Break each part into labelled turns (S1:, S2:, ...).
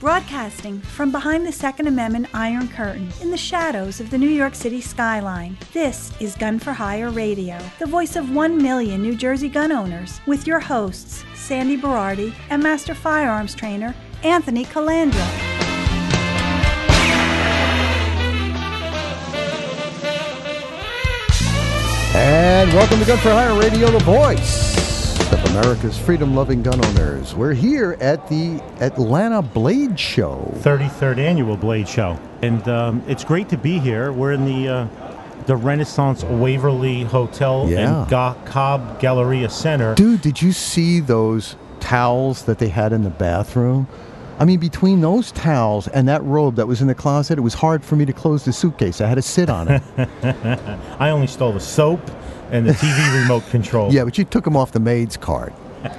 S1: Broadcasting from behind the Second Amendment Iron Curtain in the shadows of the New York City skyline, this is Gun for Hire Radio, the voice of 1 million New Jersey gun owners, with your hosts, Sandy Berardi and Master Firearms Trainer, Anthony Calandra.
S2: And welcome to Gun for Hire Radio, the voice of America's freedom-loving gun owners. We're here at the Atlanta Blade Show.
S3: 33rd Annual Blade Show. And it's great to be here. We're in the Renaissance Waverly Hotel in Cobb Galleria Center.
S2: Dude, did you see those towels that they had in the bathroom? I mean, between those towels and that robe that was in the closet, it was hard for me to close the suitcase. I had to sit on it.
S3: I only stole the soap and the TV remote control.
S2: Yeah, but you took them off the maid's cart.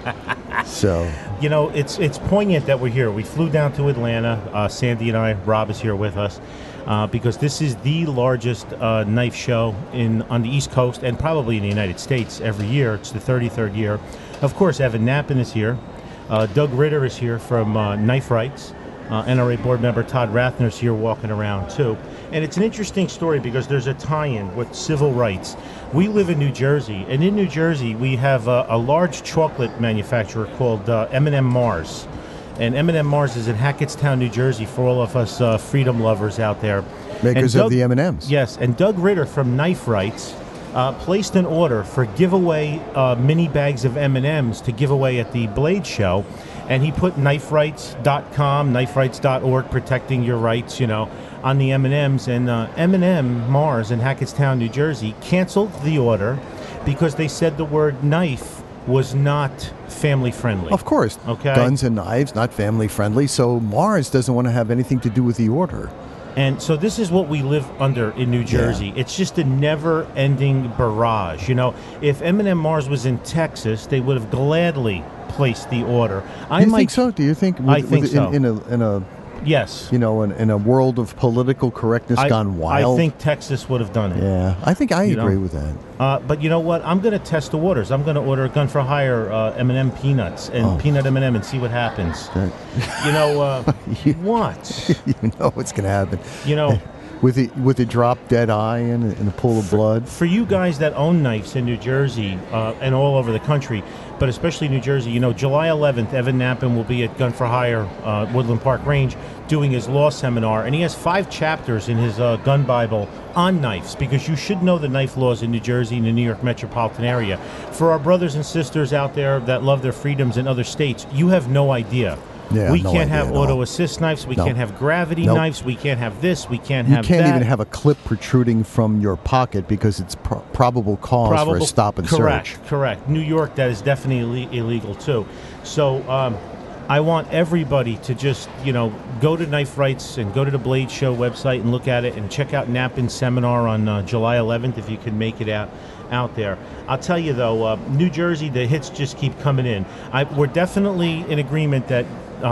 S2: So,
S3: you know, it's poignant that we're here. We flew down to Atlanta. Sandy and I, Rob is here with us because this is the largest knife show on the East Coast and probably in the United States every year. It's the 33rd year. Of course, Evan Knappen is here. Doug Ritter is here from Knife Rights. NRA board member Todd Rathner's here walking around too. And it's an interesting story because there's a tie-in with civil rights. We live in New Jersey, and in New Jersey we have a large chocolate manufacturer called M&M Mars. And M&M Mars is in Hackettstown, New Jersey, for all of us freedom lovers out there.
S2: Makers of the M&Ms.
S3: Yes, and Doug Ritter from Knife Rights placed an order for giveaway mini bags of M&Ms to give away at the Blade Show. And he put kniferights.com, kniferights.org, protecting your rights, you know, on the M&Ms. And M&M Mars in Hackettstown, New Jersey, canceled the order because they said the word knife was not family friendly.
S2: Of course.
S3: Okay.
S2: Guns and knives, not family friendly. So Mars doesn't want to have anything to do with the order.
S3: And so this is what we live under in New Jersey. Yeah. It's just a never-ending barrage. You know, if M&M Mars was in Texas, they would have gladly placed the order.
S2: You think so? Do you think?
S3: I think so.
S2: In a
S3: yes.
S2: You know, in a world of political correctness gone wild.
S3: I think Texas would have done it.
S2: Yeah, I think I agree with that.
S3: But you know what? I'm going to test the waters. I'm going to order a Gun for Hire M&M peanuts and peanut M&M and see what happens. You know, what?
S2: You know what's going to happen.
S3: You know.
S2: With the drop dead eye and a pool of blood.
S3: For you guys that own knives in New Jersey and all over the country, but especially New Jersey, you know, July 11th, Evan Knappen will be at Gun for Hire, Woodland Park Range, doing his law seminar. And he has 5 chapters in his gun Bible on knives, because you should know the knife laws in New Jersey and the New York metropolitan area. For our brothers and sisters out there that love their freedoms in other states, you have no idea.
S2: Yeah,
S3: we can't have auto-assist knives. We can't have gravity knives. We can't have this. We can't have that.
S2: You can't even have a clip protruding from your pocket because it's probable cause for a stop and search.
S3: Correct. New York, that is definitely illegal, too. So I want everybody to just, you know, go to Knife Rights and go to the Blade Show website and look at it and check out Knappen's seminar on July 11th if you can make it out there. I'll tell you, though, New Jersey, the hits just keep coming in. We're definitely in agreement that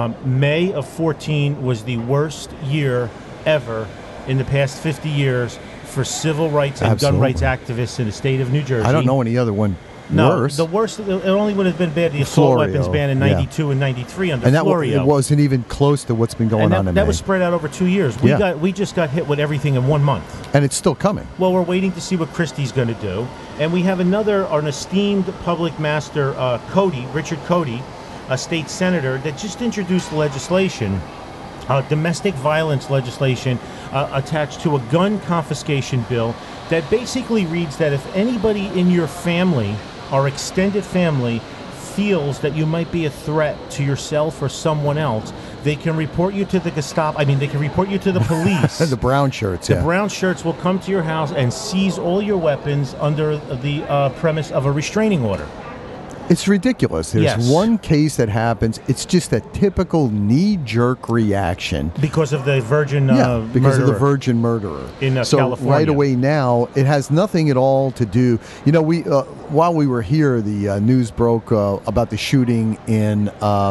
S3: May of 14 was the worst year ever in the past 50 years for civil rights and gun rights activists in the state of New Jersey.
S2: I don't know any other one worse.
S3: The worst, it only would have been bad, the assault weapons ban in 92 and 93 under Florio.
S2: It wasn't even close to what's been going on in May.
S3: That was spread out over 2 years. We just got hit with everything in 1 month.
S2: And it's still coming.
S3: Well, we're waiting to see what Christie's going to do. And we have an esteemed public master, Richard Cody, a state senator, that just introduced legislation, domestic violence legislation attached to a gun confiscation bill that basically reads that if anybody in your family or extended family feels that you might be a threat to yourself or someone else, they can report you to the Gestapo. I mean, they can report you to the police.
S2: The brown shirts,
S3: The brown shirts will come to your house and seize all your weapons under the premise of a restraining order.
S2: It's ridiculous. There's one case that happens. It's just a typical knee-jerk reaction.
S3: Because of the virgin
S2: because of the virgin murderer.
S3: In California.
S2: Right away now, it has nothing at all to do. You know, we while we were here, the news broke about the shooting in,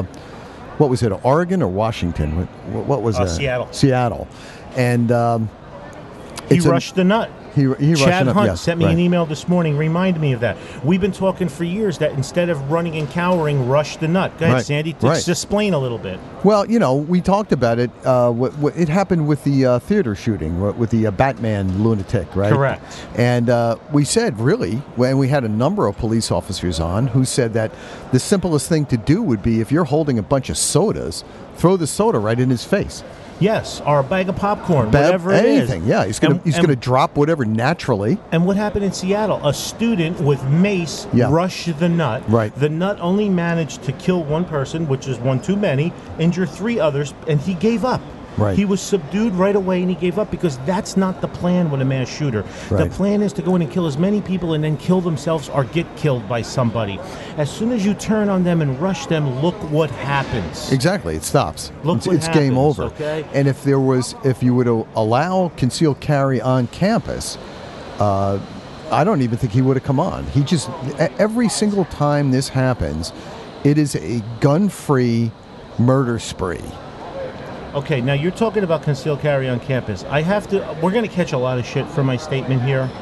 S2: what was it, Oregon or Washington? What was that?
S3: Seattle.
S2: Seattle. And
S3: he rushed the nut.
S2: He
S3: Chad
S2: rushing up,
S3: Hunt
S2: yes,
S3: sent me
S2: right.
S3: an email this morning, reminded me of that. We've been talking for years that instead of running and cowering, rush the nut. Go ahead,
S2: Right,
S3: Sandy.
S2: right.
S3: Just explain a little bit.
S2: Well, we talked about it. It happened with the theater shooting, with the Batman lunatic, right?
S3: Correct.
S2: And we said, really, when we had a number of police officers on who said that the simplest thing to do would be if you're holding a bunch of sodas, throw the soda right in his face.
S3: Yes, or a bag of popcorn, whatever it is.
S2: Anything, yeah. He's gonna drop whatever naturally.
S3: And what happened in Seattle? A student with mace rushed the nut.
S2: Right.
S3: The nut only managed to kill one person, which is one too many, injure 3 others, and he gave up.
S2: Right.
S3: He was subdued right away, and he gave up because that's not the plan with a mass shooter.
S2: Right.
S3: The plan is to go in and kill as many people and then kill themselves or get killed by somebody. As soon as you turn on them and rush them, look what happens.
S2: Exactly, it stops.
S3: Look
S2: It's game
S3: happens,
S2: over.
S3: okay?
S2: And if you were to allow concealed carry on campus, I don't even think he would have come on. Every single time this happens, it is a gun-free murder spree.
S3: Okay, now you're talking about concealed carry on campus. We're going to catch a lot of shit for my statement here.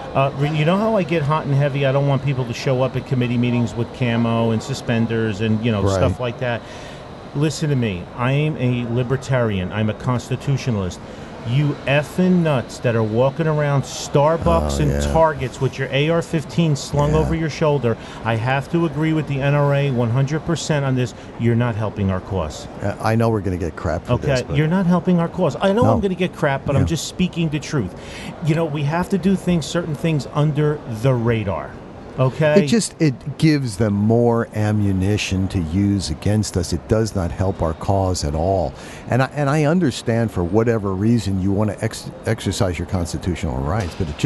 S3: You know how I get hot and heavy? I don't want people to show up at committee meetings with camo and suspenders and,
S2: Right.
S3: stuff like that. Listen to me. I am a libertarian. I'm a constitutionalist. You effing nuts that are walking around Starbucks and Targets with your AR-15 slung over your shoulder, I have to agree with the NRA 100% on this. You're not helping our cause.
S2: I know we're going to get crap for this.
S3: Okay,
S2: But
S3: you're not helping our cause. I know
S2: No.
S3: I'm going to get crap, but I'm just speaking the truth. We have to do certain things under the radar. Okay?
S2: it gives them more ammunition to use against us. It does not help our cause at all. And I understand for whatever reason you want to exercise your constitutional rights, but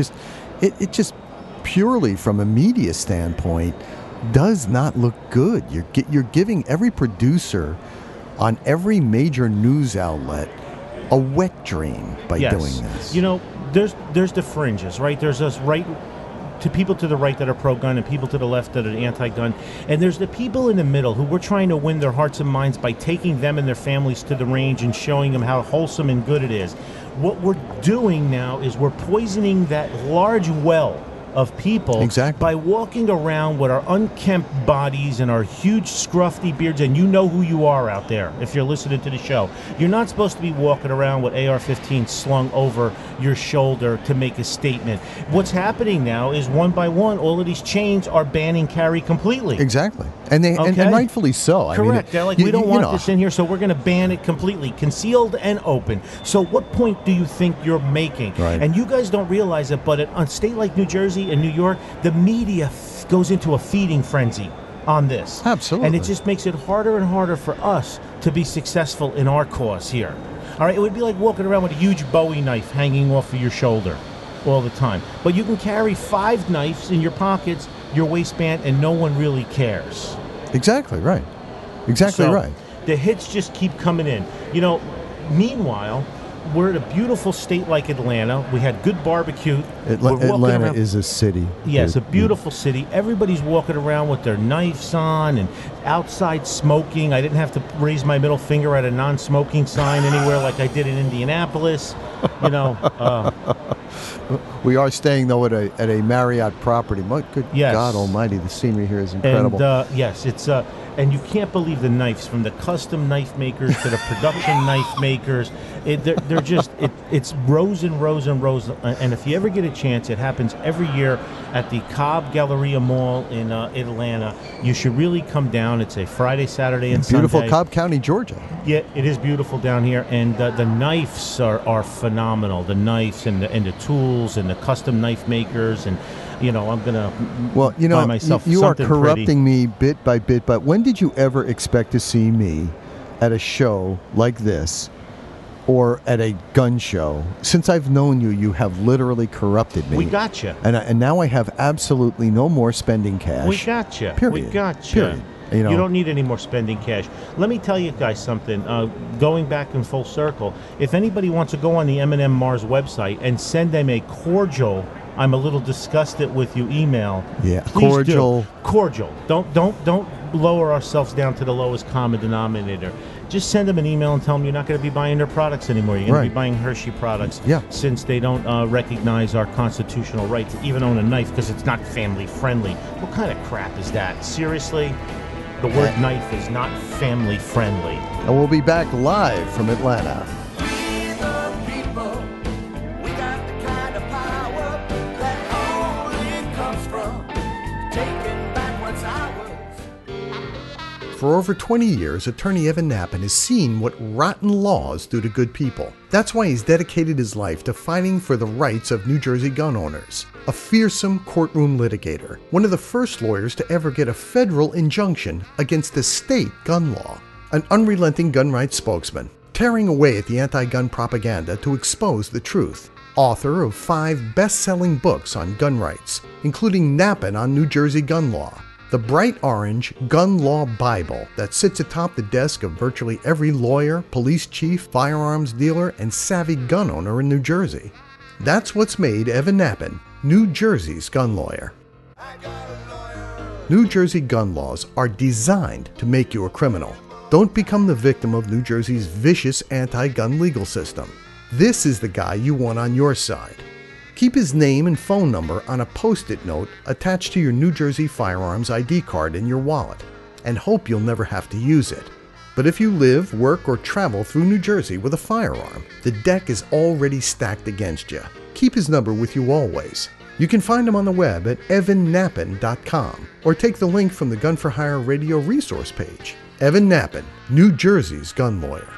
S2: it just purely from a media standpoint does not look good. You're giving every producer on every major news outlet a wet dream by doing this.
S3: There's the fringes, right? There's us right to people to the right that are pro-gun and people to the left that are anti-gun. And there's the people in the middle who we're trying to win their hearts and minds by taking them and their families to the range and showing them how wholesome and good it is. What we're doing now is we're poisoning that large well of people by walking around with our unkempt bodies and our huge scruffy beards, and you know who you are out there if you're listening to the show. You're not supposed to be walking around with AR-15 slung over your shoulder to make a statement. What's happening now is one by one, all of these chains are banning carry completely.
S2: Exactly. And and rightfully so.
S3: Correct. They're like, we don't want this in here, so we're going to ban it completely, concealed and open. So what point do you think you're making?
S2: Right.
S3: And you guys don't realize it, but on a state like New Jersey and New York, the media goes into a feeding frenzy on this.
S2: Absolutely.
S3: And it just makes it harder and harder for us to be successful in our cause here. All right, it would be like walking around with a huge Bowie knife hanging off of your shoulder all the time. But you can carry 5 knives in your pockets, your waistband, and no one really cares.
S2: Exactly right. Exactly right.
S3: The hits just keep coming in. Meanwhile, we're in a beautiful state like Atlanta. We had good barbecue.
S2: Atlanta is a city.
S3: Yes, a beautiful city. Everybody's walking around with their knives on and outside smoking. I didn't have to raise my middle finger at a non-smoking sign anywhere like I did in Indianapolis.
S2: We are staying, though, at a Marriott property. Good God almighty, the scenery here is incredible.
S3: And, yes, it's... and you can't believe the knives, from the custom knife makers to the production knife makers. They're just, it's rows and rows and rows. And if you ever get a chance, it happens every year at the Cobb Galleria Mall in Atlanta. You should really come down. It's a Friday, Saturday, and
S2: beautiful
S3: Sunday.
S2: Cobb County, Georgia.
S3: Yeah, it is beautiful down here. And the knives are phenomenal. The knives and the tools and the custom knife makers. And I'm gonna buy myself
S2: you are
S3: something
S2: corrupting
S3: pretty.
S2: me bit by bit. But when did you ever expect to see me at a show like this, or at a gun show? Since I've known you, you have literally corrupted me.
S3: We got you.
S2: And now I have absolutely no more spending cash.
S3: We got you.
S2: Period.
S3: We got you.
S2: Period.
S3: You don't need any more spending cash. Let me tell you guys something. Going back in full circle, if anybody wants to go on the M&M Mars website and send them a cordial, I'm a little disgusted with you email.
S2: Yeah,
S3: please do. Cordial. Don't lower ourselves down to the lowest common denominator. just send them an email and tell them you're not going to be buying their products anymore. You're going to be buying Hershey products.
S2: Yeah.
S3: Since they don't recognize our constitutional right to even own a knife because it's not family friendly. What kind of crap is that? Seriously? The word knife is not family friendly.
S2: And we'll be back live from Atlanta. For over 20 years, attorney Evan Nappen has seen what rotten laws do to good people. That's why he's dedicated his life to fighting for the rights of New Jersey gun owners. A fearsome courtroom litigator, one of the first lawyers to ever get a federal injunction against a state gun law. An unrelenting gun rights spokesman, tearing away at the anti-gun propaganda to expose the truth. Author of 5 best-selling books on gun rights, including Nappen on New Jersey gun law. The bright orange Gun Law Bible that sits atop the desk of virtually every lawyer, police chief, firearms dealer, and savvy gun owner in New Jersey. That's what's made Evan Nappen New Jersey's gun lawyer. New Jersey gun laws are designed to make you a criminal. Don't become the victim of New Jersey's vicious anti-gun legal system. This is the guy you want on your side. Keep his name and phone number on a Post-it note attached to your New Jersey firearms ID card in your wallet, and hope you'll never have to use it. But if you live, work, or travel through New Jersey with a firearm, the deck is already stacked against you. Keep his number with you always. You can find him on the web at evannappen.com, or take the link from the Gun for Hire radio resource page. Evan Nappen, New Jersey's gun lawyer.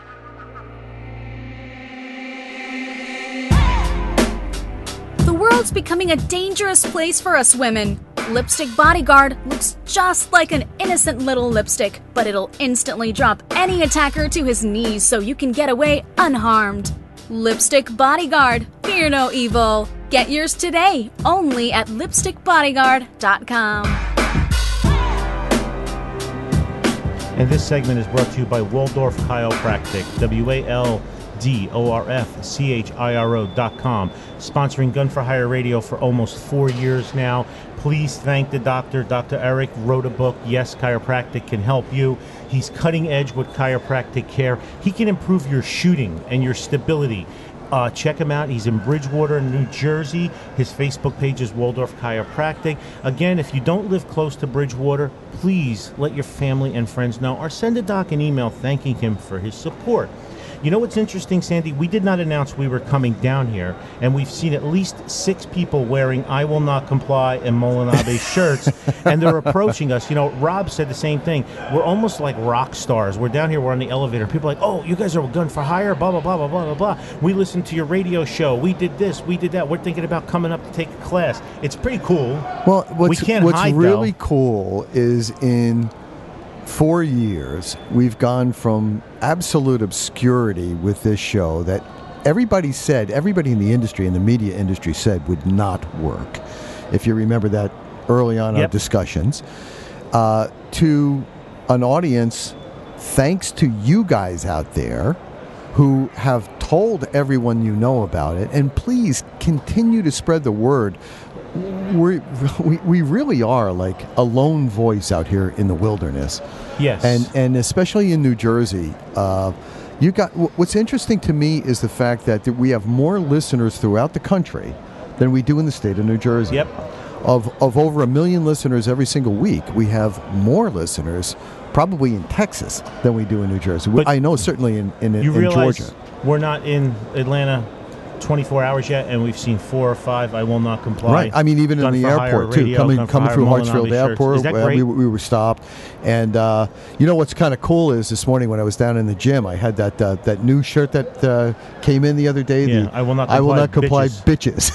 S4: The world's becoming a dangerous place for us women. Lipstick Bodyguard looks just like an innocent little lipstick, but it'll instantly drop any attacker to his knees so you can get away unharmed. Lipstick Bodyguard, fear no evil. Get yours today, only at lipstickbodyguard.com.
S3: And this segment is brought to you by Waldorf Chiropractic, WALDORFCHIRO.com, sponsoring Gun for Hire Radio for almost 4 years now. Please thank the doctor. Dr. Eric wrote a book, Yes, Chiropractic Can Help You. He's cutting edge with chiropractic care. He can improve your shooting and your stability. Check him out. He's in Bridgewater, New Jersey. His Facebook page is Waldorf Chiropractic. Again, if you don't live close to Bridgewater, please let your family and friends know, or send the doc an email thanking him for his support. You know what's interesting, Sandy? We did not announce we were coming down here, and we've seen at least 6 people wearing I Will Not Comply and Molinabe shirts, and they're approaching us. You know, Rob said the same thing. We're almost like rock stars. We're down here, we're on the elevator. People are like, oh, you guys are Gun for Hire, blah, blah, blah, blah, blah, blah, blah. We listened to your radio show. We did this, we did that. We're thinking about coming up to take a class. It's pretty cool.
S2: Well, what's
S3: hide,
S2: really
S3: though.
S2: cool is in 4 years, we've gone from absolute obscurity with this show that everybody in the industry, in the media industry said would not work. If you remember that early on in our discussions, to an audience, thanks to you guys out there who have told everyone you know about it, and please continue to spread the word. We really are like a lone voice out here in the wilderness.
S3: Yes.
S2: And especially in New Jersey. You got what's interesting to me is the fact that we have more listeners throughout the country than we do in the state of New Jersey.
S3: Yep.
S2: Of over 1 million listeners every single week, we have more listeners probably in Texas than we do in New Jersey.
S3: But
S2: I know certainly in
S3: realize
S2: Georgia.
S3: We're not in Atlanta 24 hours yet, and we've seen 4 or 5 I Will Not Comply.
S2: Right. I mean, even in
S3: Gun
S2: the
S3: for Hire
S2: airport, too.
S3: Radio,
S2: Coming through Hartsfield
S3: Molinabe shirts.
S2: Airport,
S3: Is that great?
S2: we were stopped. And you know what's kind of cool is this morning when I was down in the gym, I had that new shirt that came in the other day.
S3: Yeah, I Will Not Comply,
S2: bitches.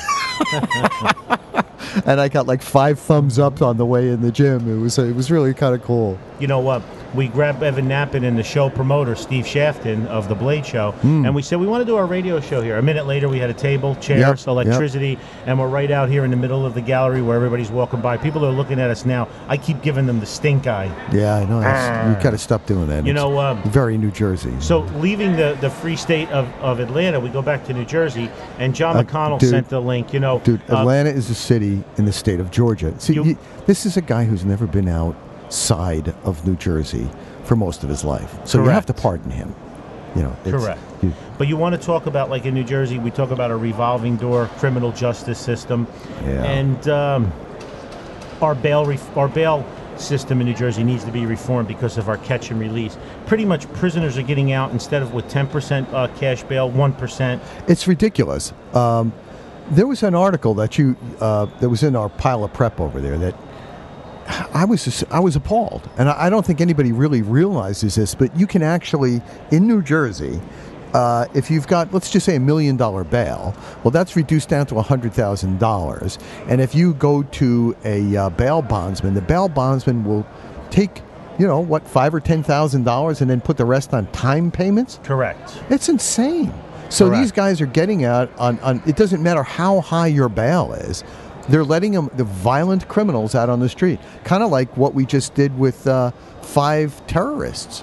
S2: And I got like 5 thumbs up on the way in the gym. It was really kind of cool.
S3: You know what? We grabbed Evan Nappen and the show promoter, Steve Shafton of The Blade Show, and we said, we want to do our radio show here. A minute later, we had a table, chairs, electricity, and we're right out here in the middle of the gallery where everybody's walking by. People are looking at us now. I keep giving them the stink eye.
S2: Yeah, I know. You got to stop doing that.
S3: You know,
S2: very New Jersey.
S3: So leaving the free state of Atlanta, we go back to New Jersey, and John McConnell sent the link. You know,
S2: Atlanta is a city in the state of Georgia. See, this is a guy who's never been outside of New Jersey for most of his life. So you have to
S3: Correct.
S2: pardon him. You know,
S3: Correct. But you want to talk about, like in New Jersey, we talk about a revolving door criminal justice system.
S2: Yeah.
S3: And our bail system in New Jersey needs to be reformed because of our catch and release. Pretty much prisoners are getting out instead of with 10% cash bail, 1%.
S2: It's ridiculous. There was an article that that was in our pile of prep over there that I was appalled, and I don't think anybody really realizes this, but you can actually, in New Jersey, if you've got, let's just say, $1 million bail, well, that's reduced down to $100,000. And if you go to a bail bondsman, the bail bondsman will take, $5,000 or $10,000 and then put the rest on time payments?
S3: Correct.
S2: It's insane. So
S3: Correct.
S2: these guys are getting out on it doesn't matter how high your bail is. They're letting the violent criminals out on the street. Kind of like what we just did with 5 terrorists.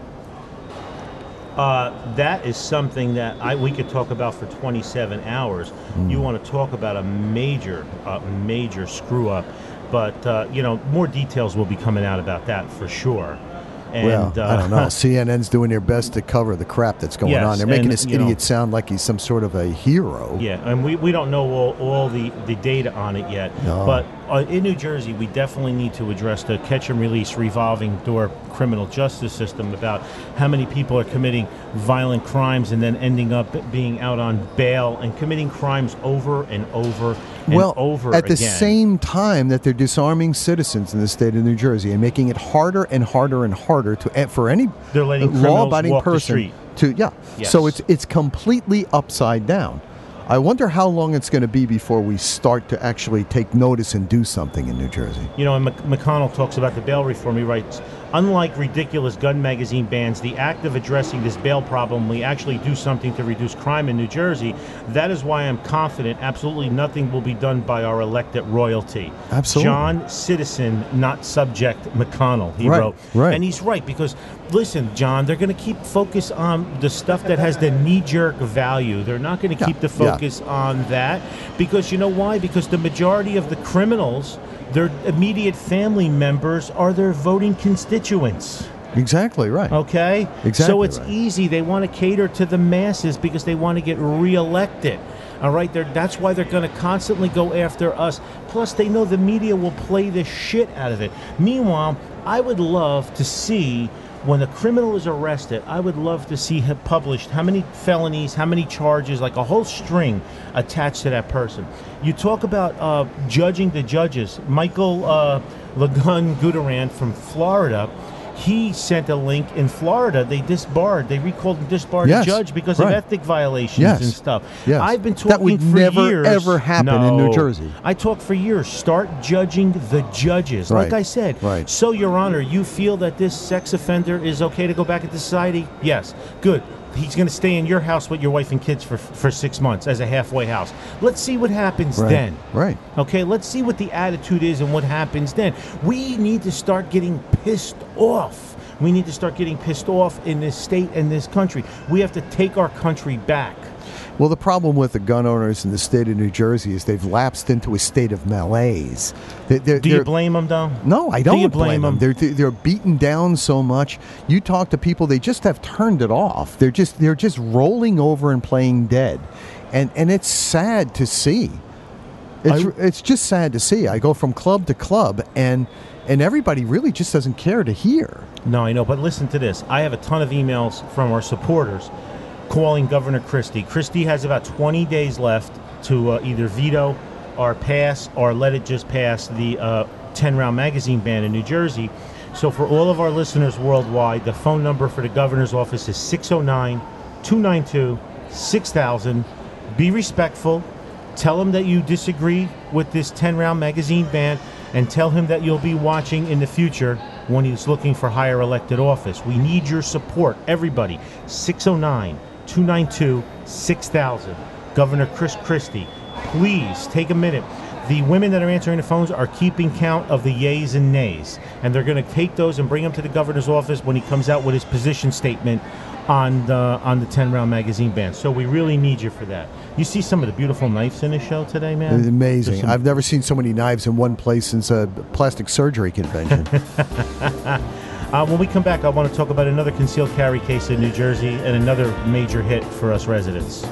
S3: That is something that we could talk about for 27 hours. You want to talk about a major screw up, but more details will be coming out about that for sure. And,
S2: I don't know. CNN's doing their best to cover the crap that's going on. They're making this idiot sound like he's some sort of a hero.
S3: Yeah, and we don't know all the data on it yet.
S2: No.
S3: But in New Jersey, we definitely need to address the catch and release revolving door criminal justice system about how many people are committing violent crimes and then ending up being out on bail and committing crimes over and over and over again.
S2: At the same time that they're disarming citizens in the state of New Jersey and making it harder and harder and harder for any
S3: They're letting criminals
S2: law-abiding
S3: walk the
S2: person
S3: street.
S2: Yes. So it's completely upside down. I wonder how long it's going to be before we start to actually take notice and do something in New Jersey.
S3: And McConnell talks about the bail reform. He writes, unlike ridiculous gun magazine bans, the act of addressing this bail problem will actually do something to reduce crime in New Jersey. That is why I'm confident absolutely nothing will be done by our elected royalty.
S2: Absolutely.
S3: John Citizen, not subject, McConnell, he wrote.
S2: Right.
S3: And he's right, because, listen, John, they're going to keep focus on the stuff that has the knee-jerk value. They're not going to keep the focus on that, because you know why? Because the majority of the criminals, their immediate family members, are their voting constituents.
S2: Exactly right.
S3: Okay?
S2: Exactly
S3: So it's
S2: right.
S3: easy. They want to cater to the masses because they want to get reelected. All right? That's why they're going to constantly go after us. Plus, they know the media will play the shit out of it. Meanwhile, I would love to see, when a criminal is arrested, I would love to see him published how many felonies, how many charges, like a whole string attached to that person. You talk about judging the judges. Michael Lagun Gudaran from Florida, he sent a link. In Florida, they recalled and disbarred a judge because of ethic violations and stuff.
S2: Yes.
S3: I've been talking
S2: that would
S3: for
S2: never,
S3: years.
S2: ever happen in New Jersey.
S3: I talked for years. Start judging the judges. Like I said.
S2: Right.
S3: So, Your Honor, you feel that this sex offender is okay to go back into society? Yes. Good. He's going to stay in your house with your wife and kids for 6 months as a halfway house. Let's see what happens then.
S2: Right.
S3: Okay, let's see what the attitude is and what happens then. We need to start getting pissed off. We need to start getting pissed off in this state and this country. We have to take our country back.
S2: Well, the problem with the gun owners in the state of New Jersey is they've lapsed into a state of malaise.
S3: Do you blame them, though?
S2: No, I don't
S3: Do you blame them?
S2: They're beaten down so much. You talk to people, they just have turned it off. They're just rolling over and playing dead, and it's sad to see. It's just sad to see. I go from club to club, and everybody really just doesn't care to hear.
S3: No, I know, but listen to this. I have a ton of emails from our supporters calling Governor Christie. Christie has about 20 days left to either veto or pass or let it just pass the 10-round magazine ban in New Jersey. So for all of our listeners worldwide, the phone number for the governor's office is 609-292-6000. Be respectful. Tell him that you disagree with this 10-round magazine ban, and tell him that you'll be watching in the future when he's looking for higher elected office. We need your support, everybody. 609-292-6000. Governor Chris Christie, please take a minute. The women that are answering the phones are keeping count of the yays and nays, and they're going to take those and bring them to the governor's office when he comes out with his position statement on the 10-round magazine ban. So we really need you for that. You see some of the beautiful knives in the show today, man?
S2: It's amazing. I've never seen so many knives in one place since a plastic surgery convention.
S3: When we come back, I want to talk about another concealed carry case in New Jersey and another major hit for us residents.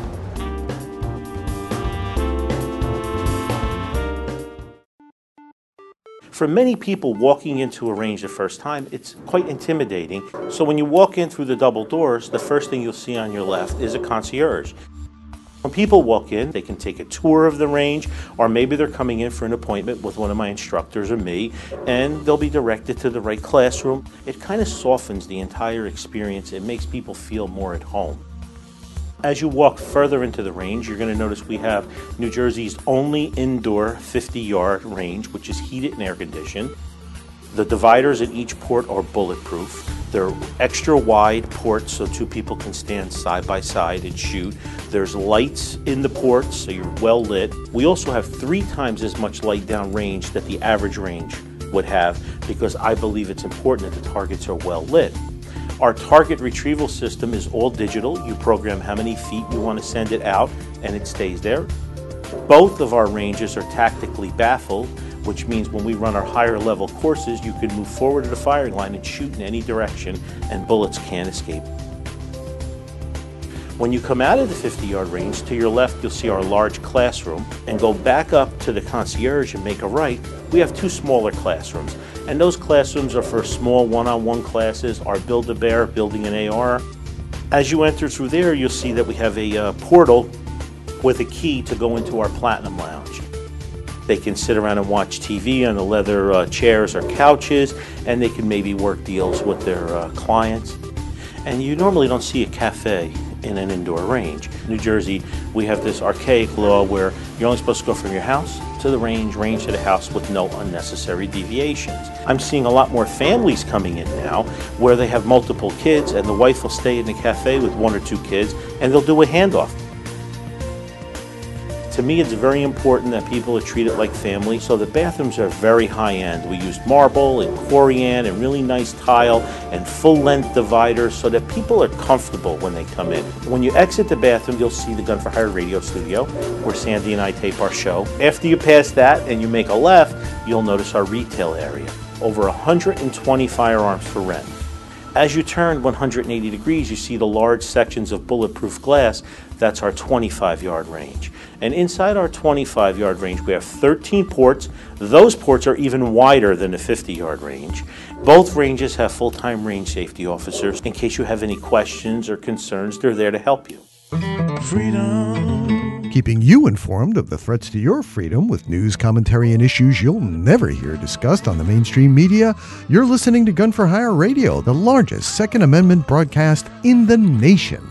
S5: For many people, walking into a range the first time, it's quite intimidating. So when you walk in through the double doors, the first thing you'll see on your left is a concierge. When people walk in, they can take a tour of the range, or maybe they're coming in for an appointment with one of my instructors or me, and they'll be directed to the right classroom. It kind of softens the entire experience. It makes people feel more at home. As you walk further into the range, you're going to notice we have New Jersey's only indoor 50-yard range, which is heated and air conditioned. The dividers at each port are bulletproof. They're extra wide ports so two people can stand side by side and shoot. There's lights in the ports, so you're well lit. We also have 3 times as much light down range that the average range would have, because I believe it's important that the targets are well lit. Our target retrieval system is all digital. You program how many feet you want to send it out, and it stays there. Both of our ranges are tactically baffled, which means when we run our higher level courses, you can move forward to the firing line and shoot in any direction, and bullets can't escape. When you come out of the 50-yard range, to your left you'll see our large classroom, and go back up to the concierge and make a right. We have 2 smaller classrooms, and those classrooms are for small one-on-one classes, our Build-A-Bear, building an AR. As you enter through there, you'll see that we have a portal with a key to go into our Platinum Lounge. They can sit around and watch TV on the leather chairs or couches, and they can maybe work deals with their clients. And you normally don't see a cafe in an indoor range. In New Jersey, we have this archaic law where you're only supposed to go from your house to the range to the house with no unnecessary deviations. I'm seeing a lot more families coming in now where they have multiple kids, and the wife will stay in the cafe with 1 or 2 kids, and they'll do a handoff. To me, it's very important that people are treated like family, so the bathrooms are very high-end. We used marble and corian and really nice tile and full-length dividers so that people are comfortable when they come in. When you exit the bathroom, you'll see the Gun for Hire radio studio, where Sandy and I tape our show. After you pass that and you make a left, you'll notice our retail area. Over 120 firearms for rent. As you turn 180 degrees, you see the large sections of bulletproof glass. That's our 25-yard range. And inside our 25-yard range, we have 13 ports. Those ports are even wider than the 50-yard range. Both ranges have full-time range safety officers. In case you have any questions or concerns, they're there to help you.
S2: Freedom. Keeping you informed of the threats to your freedom with news, commentary, and issues you'll never hear discussed on the mainstream media. You're listening to Gun for Hire Radio, the largest Second Amendment broadcast in the nation.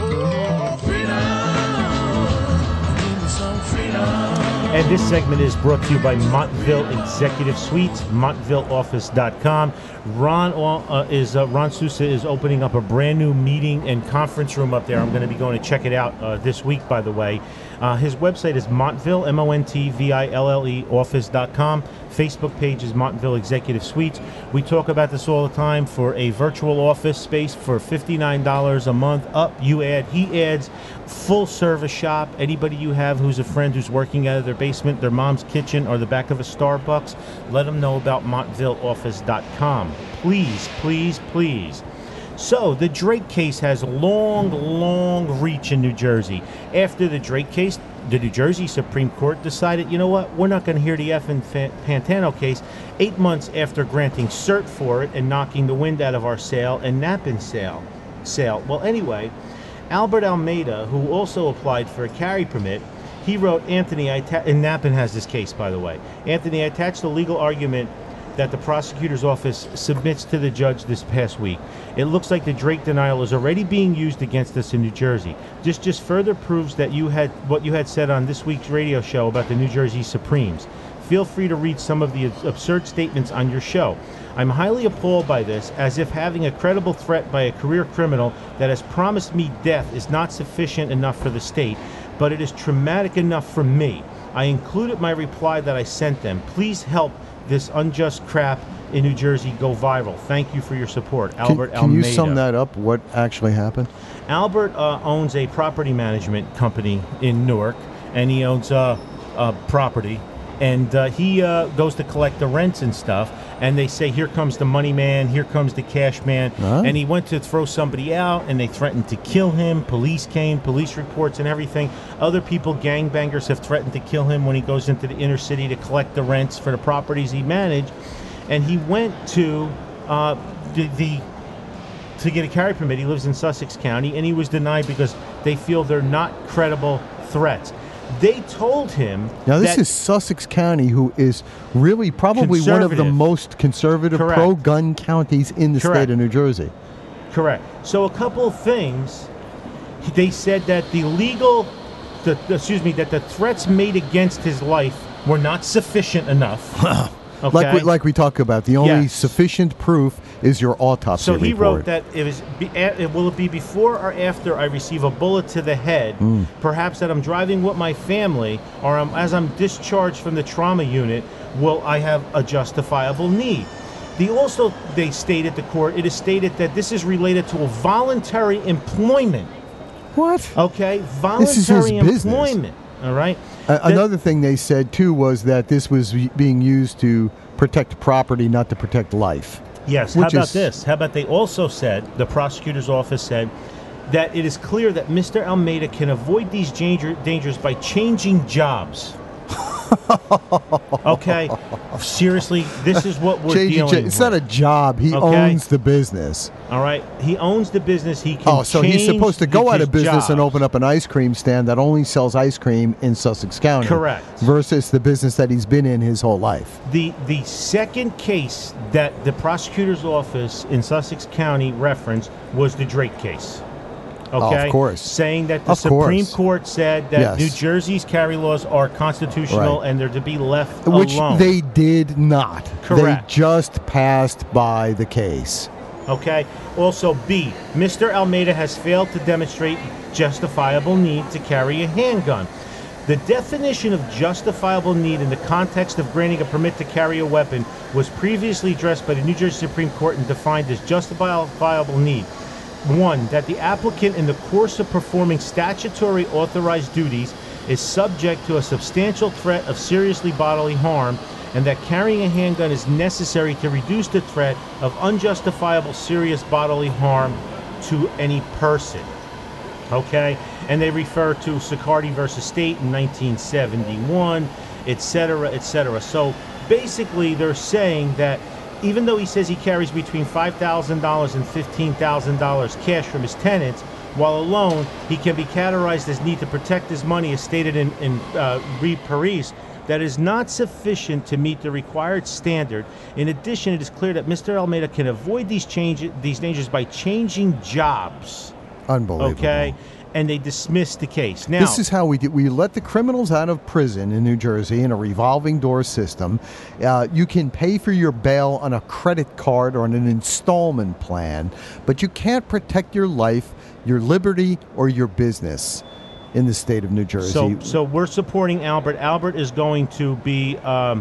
S3: And this segment is brought to you by Montville Executive Suites, MontvilleOffice.com. Ron Sousa is opening up a brand new meeting and conference room up there. I'm going to be going to check it out this week, by the way. His website is Montville, Montville, Office.com. Facebook page is Montville Executive Suites. We talk about this all the time. For a virtual office space for $59 a month up, he adds full service shop. Anybody you have who's a friend who's working out of their basement, their mom's kitchen, or the back of a Starbucks, let them know about MontvilleOffice.com. Please, please, please. So, the Drake case has long reach in New Jersey. After the Drake case, the New Jersey Supreme Court decided, you know what, we're not going to hear the effing Pantano case 8 months after granting cert for it and knocking the wind out of our sail and Nappin sale. Well, anyway, Albert Almeida, who also applied for a carry permit, he wrote, Anthony, and Nappin has this case, by the way. Anthony, I attached a legal argument that the prosecutor's office submits to the judge this past week. It looks like the Drake denial is already being used against us in New Jersey. This just further proves that what you had said on this week's radio show about the New Jersey Supremes. Feel free to read some of the absurd statements on your show. I'm highly appalled by this, as if having a credible threat by a career criminal that has promised me death is not sufficient enough for the state, but it is traumatic enough for me. I included my reply that I sent them. Please help this unjust crap in New Jersey go viral. Thank you for your support. Albert Almeida.
S2: Can you sum that up? What actually happened?
S3: Albert owns a property management company in Newark, and he owns property. And he goes to collect the rents and stuff, and they say, here comes the money man, here comes the cash man. And he went to throw somebody out, and they threatened to kill him. Police came, police reports and everything. Other people, gangbangers, have threatened to kill him when he goes into the inner city to collect the rents for the properties he managed. And he went to to get a carry permit. He lives in Sussex County, and he was denied because they feel they're not credible threats. They told him.
S2: Now, this is Sussex County, who is really probably one of the most conservative pro-gun counties in the state of New Jersey.
S3: Correct. So a couple of things. They said that that the threats made against his life were not sufficient enough. Okay.
S2: Like we talk about, the only sufficient proof is your autopsy report.
S3: So he wrote that will it be before or after I receive a bullet to the head, perhaps that I'm driving with my family, or as I'm discharged from the trauma unit, will I have a justifiable need? They stated, the court, it is stated that this is related to a voluntary employment.
S2: What?
S3: Okay,
S2: voluntary
S3: employment. All right.
S2: Another thing they said, too, was that this was being used to protect property, not to protect life.
S3: Yes. How about this? How about they also said, the prosecutor's office said, that it is clear that Mr. Almeida can avoid these dangers by changing jobs. Okay. Seriously, this is what we're dealing with.
S2: It's not a job. He owns the business.
S3: All right. He owns the business. He can
S2: so he's supposed to go out of business and open up an ice cream stand that only sells ice cream in Sussex County.
S3: Correct.
S2: Versus the business that he's been in his whole life.
S3: The second case that the prosecutor's office in Sussex County referenced was the Drake case. Okay,
S2: of course.
S3: Saying that the Supreme Court said that New Jersey's carry laws are constitutional and they're to be left alone.
S2: Which they did not.
S3: Correct.
S2: They just passed by the case.
S3: Okay. Also, B, Mr. Almeida has failed to demonstrate justifiable need to carry a handgun. The definition of justifiable need in the context of granting a permit to carry a weapon was previously addressed by the New Jersey Supreme Court and defined as justifiable need. 1, that the applicant in the course of performing statutory authorized duties is subject to a substantial threat of seriously bodily harm, and that carrying a handgun is necessary to reduce the threat of unjustifiable serious bodily harm to any person. Okay? And they refer to Sicardi versus State in 1971, etc., etc. So basically they're saying that even though he says he carries between $5,000 and $15,000 cash from his tenants, while alone, he can be categorized as need to protect his money, as stated in Reed Paris, that is not sufficient to meet the required standard. In addition, it is clear that Mr. Almeida can avoid these dangers by changing jobs.
S2: Unbelievable.
S3: Okay? And they dismissed the case. Now,
S2: this is how we do. We let the criminals out of prison in New Jersey in a revolving door system. You can pay for your bail on a credit card or on an installment plan, but you can't protect your life, your liberty, or your business in the state of New Jersey.
S3: So we're supporting Albert. Albert is going to be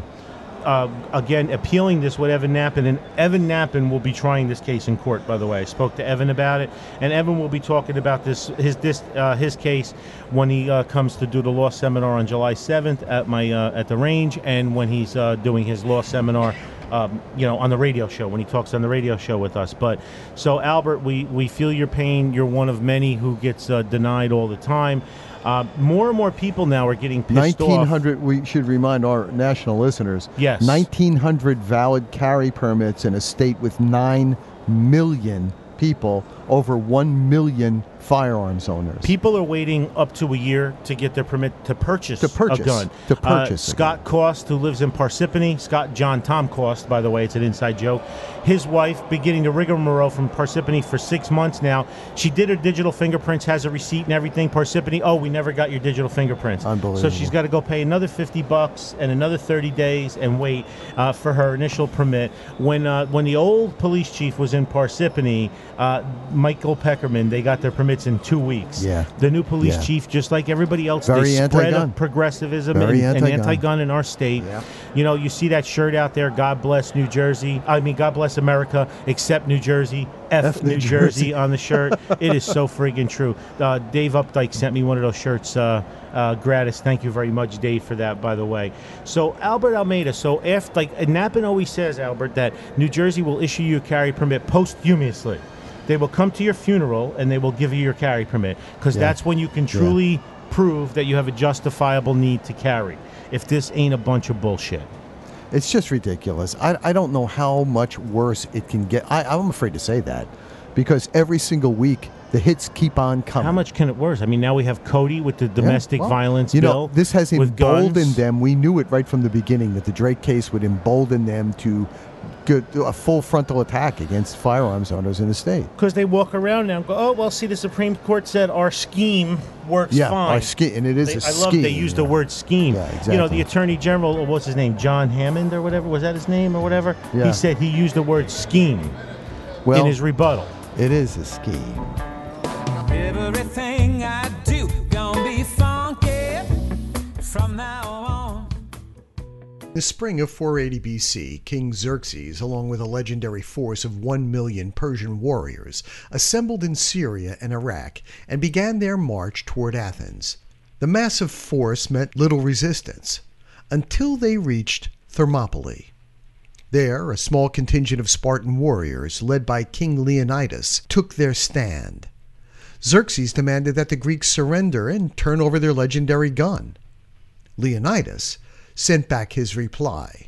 S3: again appealing this with Evan Nappen, and Evan Nappen will be trying this case in court. By the way, I spoke to Evan about it, and Evan will be talking about his case when he comes to do the law seminar on July 7th at the range, and when he's doing his law seminar on the radio show, when he talks on the radio show with us. But so Albert, we feel your pain. You're one of many who gets denied all the time. More and more people now are getting pissed
S2: 1,900, off. We should remind our national listeners.
S3: Yes.
S2: 1,900 valid carry permits in a state with 9 million people, over 1 million firearms owners.
S3: People are waiting up to a year to get their permit to purchase a gun. Scott Cost, who lives in Parsippany, Tom Cost, by the way, it's an inside joke. His wife, beginning the rigmarole from Parsippany for 6 months now. She did her digital fingerprints, has a receipt and everything. Parsippany, we never got your digital fingerprints.
S2: Unbelievable.
S3: So she's got to go pay another $50 and another 30 days and wait for her initial permit. When the old police chief was in Parsippany, Michael Peckerman, they got their permit permits in 2 weeks.
S2: Yeah.
S3: The new police
S2: Yeah.
S3: chief, just like everybody else,
S2: Very
S3: they spread
S2: anti-gun.
S3: of progressivism
S2: Very
S3: and
S2: anti-gun.
S3: anti-gun in our state.
S2: Yeah.
S3: You know, you see that shirt out there, God bless New Jersey. I mean, God bless America, except New Jersey. F New Jersey on the shirt. It is so friggin' true. Dave Updike sent me one of those shirts gratis. Thank you very much, Dave, for that, by the way. So, Albert Almeida, so after, like, Nappen always says, Albert, that New Jersey will issue you a carry permit posthumously. They will come to your funeral and they will give you your carry permit, because that's when you can truly prove that you have a justifiable need to carry. If this ain't a bunch of bullshit.
S2: It's just ridiculous. I don't know how much worse it can get. I'm afraid to say that, because every single week the hits keep on coming.
S3: How much can it worse? I mean, now we have Cody with the domestic violence
S2: you
S3: bill.
S2: know, this has
S3: with
S2: emboldened
S3: guns.
S2: them. We knew it right from the beginning that the Drake case would embolden them to do a full frontal attack against firearms owners in the state.
S3: Because they walk around now and go, oh, well, see, the Supreme Court said our scheme works fine.
S2: Our scheme, and it is a
S3: I
S2: scheme.
S3: love they used the word scheme.
S2: Yeah, exactly.
S3: You know, the Attorney General, what's his name, John Hammond or whatever, was that his name or whatever?
S2: Yeah.
S3: He said he used the word scheme in his rebuttal.
S2: It is a scheme.
S6: Everything I do gonna be funky from now on.
S2: In the spring of 480 BC, King Xerxes, along with a legendary force of 1 million Persian warriors, assembled in Syria and Iraq and began their march toward Athens. The massive force met little resistance until they reached Thermopylae. There, a small contingent of Spartan warriors, led by King Leonidas, took their stand. Xerxes demanded that the Greeks surrender and turn over their legendary gun. Leonidas sent back his reply,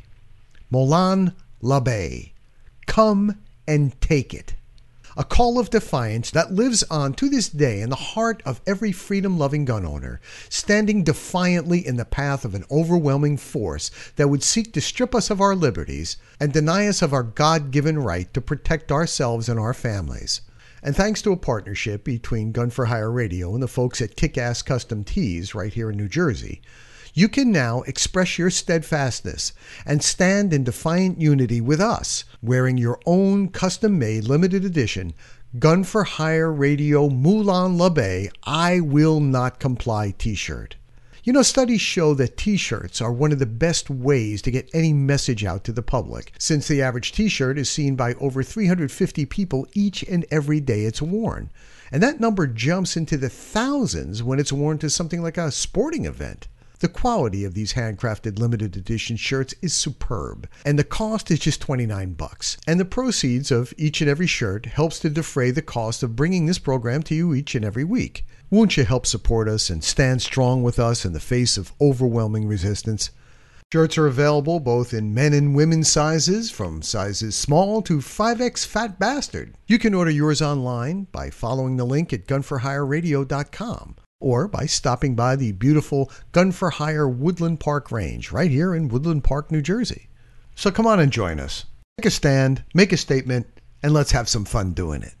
S2: Molan Labe, come and take it. A call of defiance that lives on to this day in the heart of every freedom-loving gun owner, standing defiantly in the path of an overwhelming force that would seek to strip us of our liberties and deny us of our God-given right to protect ourselves and our families. And thanks to a partnership between Gun for Hire Radio and the folks at Kick-Ass Custom Tees right here in New Jersey, you can now express your steadfastness and stand in defiant unity with us, wearing your own custom-made limited edition Gun for Hire Radio Moulin Labe I Will Not Comply t-shirt. You know, studies show that t-shirts are one of the best ways to get any message out to the public, since the average t-shirt is seen by over 350 people each and every day it's worn. And that number jumps into the thousands when it's worn to something like a sporting event. The quality of these handcrafted limited edition shirts is superb, and the cost is just $29. And the proceeds of each and every shirt helps to defray the cost of bringing this program to you each and every week. Won't you help support us and stand strong with us in the face of overwhelming resistance? Shirts are available both in men and women's sizes, from sizes small to 5X Fat Bastard. You can order yours online by following the link at gunforhireradio.com. or by stopping by the beautiful Gun for Hire Woodland Park Range right here in Woodland Park, New Jersey. So come on and join us. Take a stand, make a statement, and let's have some fun doing it.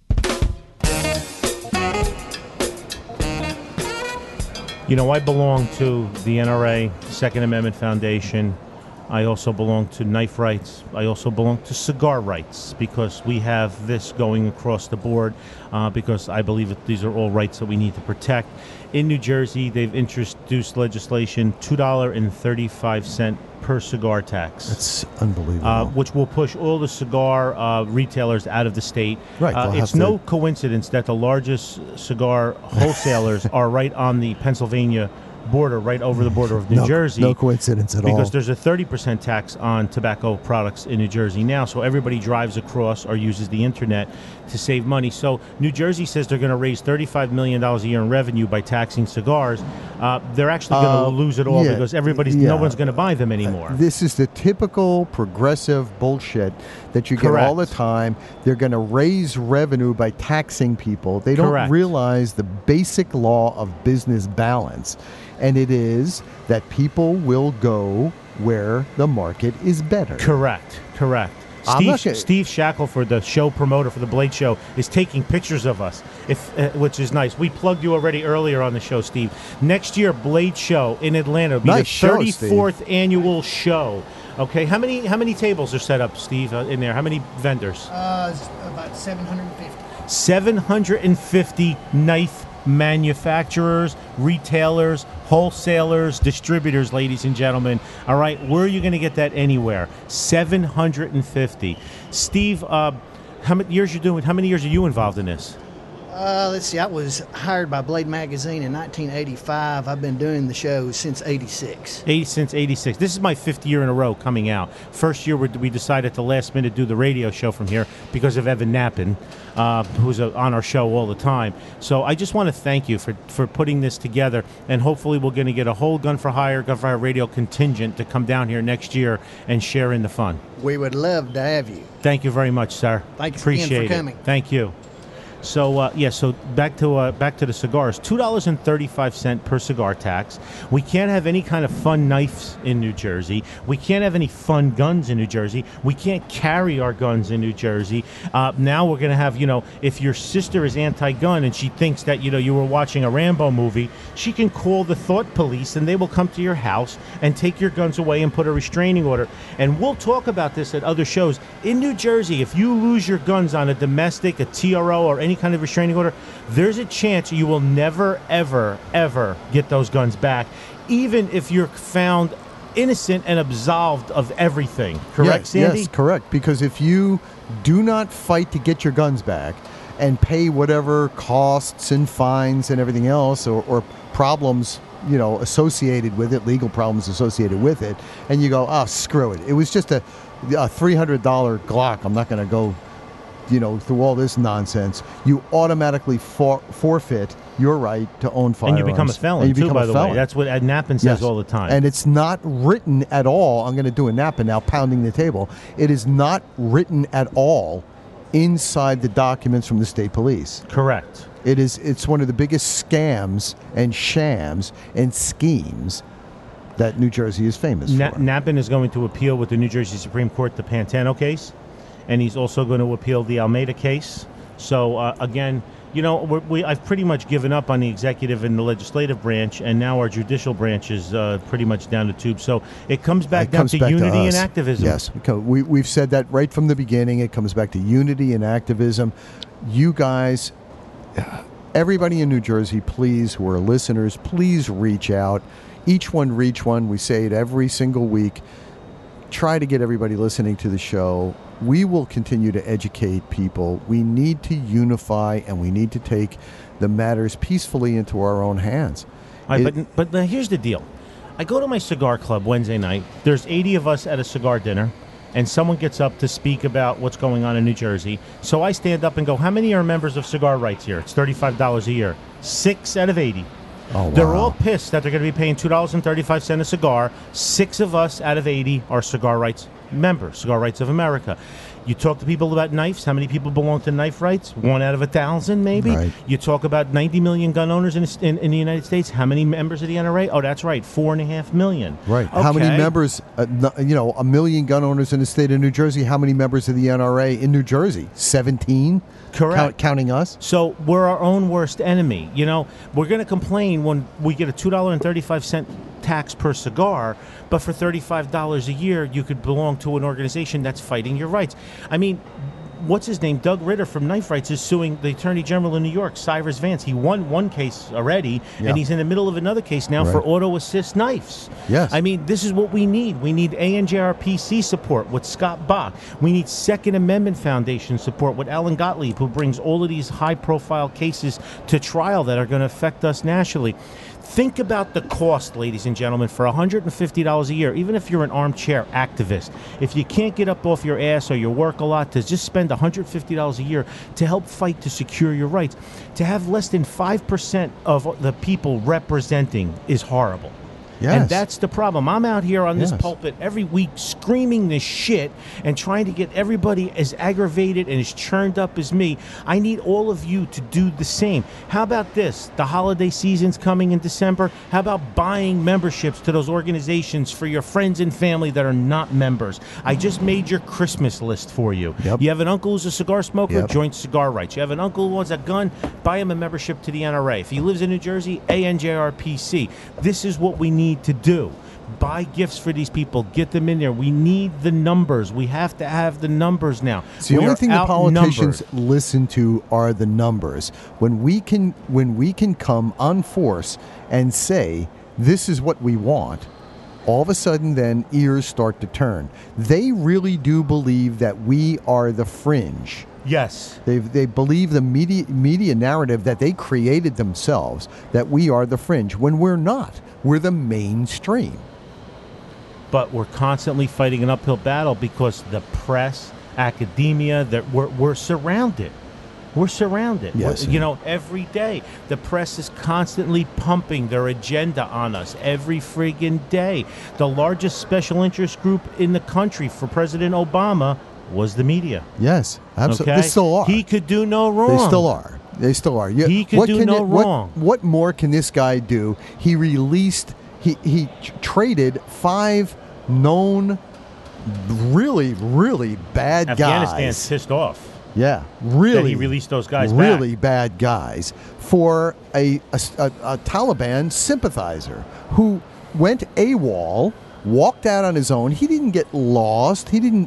S3: You know, I belong to the NRA, Second Amendment Foundation. I also belong to knife rights. I also belong to cigar rights, because we have this going across the board, because I believe that these are all rights that we need to protect. In New Jersey, they've introduced legislation, $2.35 per cigar tax.
S2: That's unbelievable.
S3: Which will push all the cigar retailers out of the state.
S2: Right.
S3: It's no coincidence that the largest cigar wholesalers are right on the Pennsylvania border, right over the border of New Jersey.
S2: No coincidence at all.
S3: Because there's a 30% tax on tobacco products in New Jersey now, so everybody drives across or uses the internet to save money. So New Jersey says they're going to raise $35 million a year in revenue by taxing cigars. They're actually going to lose it all, because no one's going to buy them anymore.
S2: This is the typical progressive bullshit that you get all the time. They're going to raise revenue by taxing people. They don't realize the basic law of business balance. And it is that people will go where the market is better.
S3: Correct. Steve Shackelford, the show promoter for the Blade Show, is taking pictures of us, which is nice. We plugged you already earlier on the show, Steve. Next year, Blade Show in Atlanta will be the 34th annual show. Okay, how many tables are set up, Steve, in there? How many vendors?
S7: About 750.
S3: 750 knife manufacturers, retailers, wholesalers, distributors, ladies and gentlemen. All right, where are you going to get that anywhere? 750. Steve, how many years are you involved in this?
S7: Let's see. I was hired by Blade Magazine in 1985. I've been doing the show since '86.
S3: Since '86. This is my 5th year in a row coming out. First year we decided at the last minute to do the radio show from here because of Evan Knappen, who's on our show all the time. So I just want to thank you for putting this together, and hopefully we're going to get a whole Gun for Hire radio contingent to come down here next year and share in the fun.
S7: We would love to have you.
S3: Thank you very much, sir.
S7: Thanks
S3: Appreciate
S7: again for coming.
S3: Thank you. So so back to the cigars. $2.35 per cigar tax. We can't have any kind of fun knives in New Jersey. We can't have any fun guns in New Jersey. We can't carry our guns in New Jersey. Now we're going to have, if your sister is anti-gun and she thinks that you were watching a Rambo movie, she can call the thought police and they will come to your house and take your guns away and put a restraining order. And we'll talk about this at other shows. In New Jersey, if you lose your guns on a domestic, a TRO, or any kind of restraining order, there's a chance you will never, ever, ever get those guns back, even if you're found innocent and absolved of everything. Correct, Sandy?
S2: Yes, correct. Because if you do not fight to get your guns back and pay whatever costs and fines and everything else, or problems associated with it, legal problems associated with it, and you go, oh, screw it. It was just a $300 Glock. I'm not going to go through all this nonsense. You automatically forfeit your right to own firearms.
S3: And you become a felon, too, by the way. That's what Knappen says all the time.
S2: And it's not written at all. I'm going to do a Knappen now, pounding the table. It is not written at all inside the documents from the state police.
S3: Correct.
S2: It's one of the biggest scams and shams and schemes that New Jersey is famous for.
S3: Knappen is going to appeal with the New Jersey Supreme Court the Pantano case, and he's also going to appeal the Almeida case. So, again, I've pretty much given up on the executive and the legislative branch, and now our judicial branch is pretty much down the tube. So it comes back down to unity and activism.
S2: Yes, we've said that right from the beginning. It comes back to unity and activism. You guys, everybody in New Jersey, please, who are listeners, please reach out. Each one reach one. We say it every single week. Try to get everybody listening to the show. We will continue to educate people. We need to unify, and we need to take the matters peacefully into our own hands.
S3: But here's the deal. I go to my cigar club Wednesday night. There's 80 of us at a cigar dinner, and someone gets up to speak about what's going on in New Jersey. So I stand up and go, how many are members of Cigar Rights here? It's $35 a year. 6 out of 80.
S2: Oh, wow.
S3: They're all pissed that they're going to be paying $2.35 a cigar. 6 of us out of 80 are Cigar Rights members, Cigar Rights of America. You talk to people about knives. How many people belong to Knife Rights? 1 out of 1,000, maybe. Right. You talk about 90 million gun owners in the United States. How many members of the NRA? Oh, that's right, 4.5 million.
S2: Right. Okay. How many members? 1 million gun owners in the state of New Jersey. How many members of the NRA in New Jersey? 17.
S3: Correct.
S2: Counting us.
S3: So we're our own worst enemy. We're going to complain when we get a $2.35 tax per cigar, but for $35 a year, you could belong to an organization that's fighting your rights. I mean, what's his name? Doug Ritter from Knife Rights is suing the Attorney General in New York, Cyrus Vance. He won one case already, and he's in the middle of another case now for auto assist knives.
S2: Yes.
S3: I mean, this is what we need. We need ANJRPC support with Scott Bach. We need Second Amendment Foundation support with Alan Gottlieb, who brings all of these high-profile cases to trial that are going to affect us nationally. Think about the cost, ladies and gentlemen, for $150 a year, even if you're an armchair activist. If you can't get up off your ass or you work a lot, to just spend $150 a year to help fight to secure your rights. To have less than 5% of the people representing is horrible.
S2: Yes.
S3: And that's the problem. I'm out here on this pulpit every week screaming this shit and trying to get everybody as aggravated and as churned up as me. I need all of you to do the same. How about this? The holiday season's coming in December. How about buying memberships to those organizations for your friends and family that are not members? I just made your Christmas list for you.
S2: Yep.
S3: You have an uncle who's a cigar smoker? Join Cigar Rights. You have an uncle who wants a gun? Buy him a membership to the NRA. If he lives in New Jersey, ANJRPC. This is what we need need to do. Buy gifts for these people. Get them in there. We need the numbers. We have to have the numbers now.
S2: It's the only thing the politicians listen to are the numbers. When we can come on force and say, this is what we want, all of a sudden then ears start to turn. They really do believe that we are the fringe.
S3: Yes.
S2: They believe the media narrative that they created themselves, that we are the fringe, when we're not. We're the mainstream.
S3: But we're constantly fighting an uphill battle because the press, academia, that we're surrounded. We're surrounded.
S2: Yes.
S3: Every day. The press is constantly pumping their agenda on us every friggin' day. The largest special interest group in the country for President Obama was the media.
S2: Yes, absolutely.
S3: Okay?
S2: They still are.
S3: He could do no wrong.
S2: They still are. They still are.
S3: He could do no wrong.
S2: What more can this guy do? He traded 5 known really, really bad guys.
S3: Afghanistan's pissed off.
S2: Yeah, really.
S3: That he released those guys
S2: really
S3: back.
S2: bad guys for a Taliban sympathizer who went AWOL, walked out on his own. He didn't get lost. He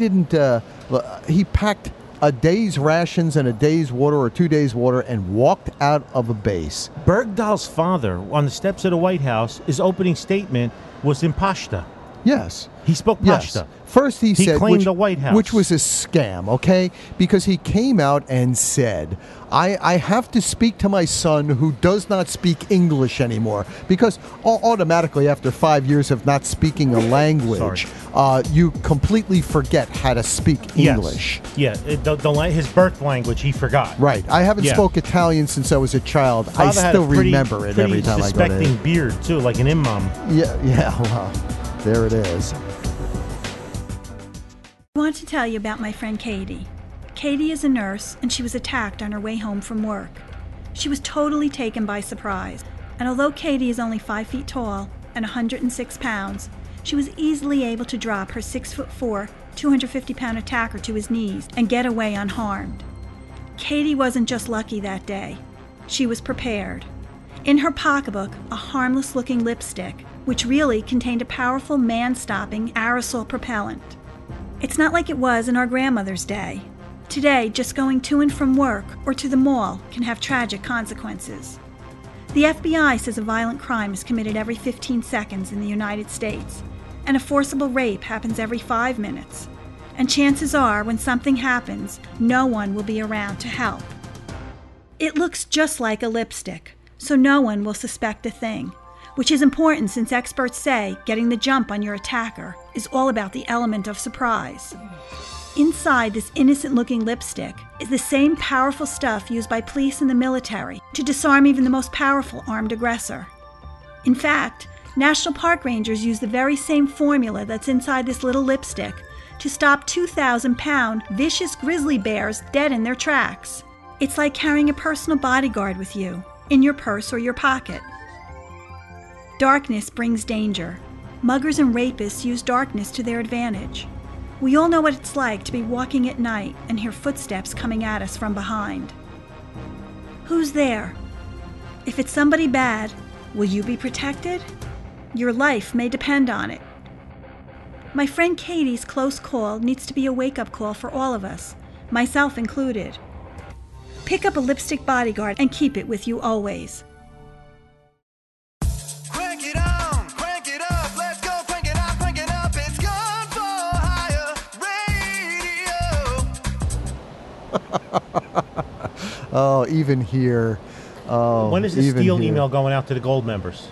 S2: packed a day's rations and a day's water or 2 days' water and walked out of a base.
S3: Bergdahl's father, on the steps of the White House, his opening statement was in Pashto.
S2: Yes.
S3: He spoke Pashto.
S2: Yes. First he said,
S3: claimed the White House.
S2: which was a scam, okay? Because he came out and said, I have to speak to my son who does not speak English anymore. Because automatically after 5 years of not speaking a language, you completely forget how to speak English.
S3: Yes. Yeah, his birth language he forgot.
S2: Right. I haven't spoke Italian since I was a child. I still remember it every time I go to
S3: suspecting beard, too, like an imam.
S2: Yeah, well, there it is.
S1: I want to tell you about my friend Katie. Katie is a nurse, and she was attacked on her way home from work. She was totally taken by surprise, and although Katie is only 5 feet tall and 106 pounds, she was easily able to drop her 6'4", 250-pound attacker to his knees and get away unharmed. Katie wasn't just lucky that day. She was prepared. In her pocketbook, a harmless-looking lipstick, which really contained a powerful man-stopping aerosol propellant. It's not like it was in our grandmother's day. Today, just going to and from work or to the mall can have tragic consequences. The FBI says a violent crime is committed every 15 seconds in the United States, and a forcible rape happens every 5 minutes. And chances are, when something happens, no one will be around to help. It looks just like a lipstick, so no one will suspect a thing, which is important since experts say getting the jump on your attacker is all about the element of surprise. Inside this innocent-looking lipstick is the same powerful stuff used by police and the military to disarm even the most powerful armed aggressor. In fact, National Park Rangers use the very same formula that's inside this little lipstick to stop 2,000-pound vicious grizzly bears dead in their tracks. It's like carrying a personal bodyguard with you, in your purse or your pocket. Darkness brings danger. Muggers and rapists use darkness to their advantage. We all know what it's like to be walking at night and hear footsteps coming at us from behind. Who's there? If it's somebody bad, will you be protected? Your life may depend on it. My friend Katie's close call needs to be a wake-up call for all of us, myself included. Pick up a lipstick bodyguard and keep it with you always.
S6: Crank it on, crank it up, let's go, crank it up, it's Gun for Hire Radio.
S2: Oh, even here. Oh,
S3: when is the
S2: even
S3: Steele
S2: here.
S3: email going out to the gold members?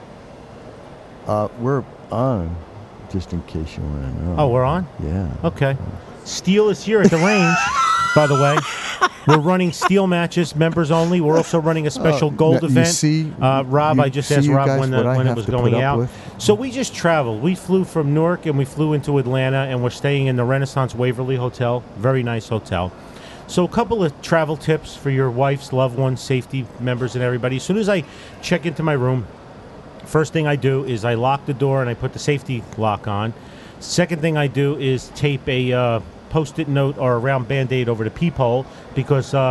S2: We're on, just in case you want to know.
S3: Oh, we're on?
S2: Yeah.
S3: Okay. Steele is here at the range, by the way. We're running steel matches, members only. We're also running a special gold
S2: you
S3: event.
S2: see,
S3: Rob, I just asked
S2: you
S3: Rob
S2: guys
S3: when
S2: what I
S3: it
S2: have
S3: was
S2: to
S3: going
S2: put up
S3: out.
S2: with?
S3: So we just traveled. We flew from Newark and we flew into Atlanta, and we're staying in the Renaissance Waverly Hotel. Very nice hotel. So a couple of travel tips for your wife's loved ones, safety members, and everybody. As soon as I check into my room, first thing I do is I lock the door and I put the safety lock on. Second thing I do is tape a Post-it note or a round Band-Aid over the peephole because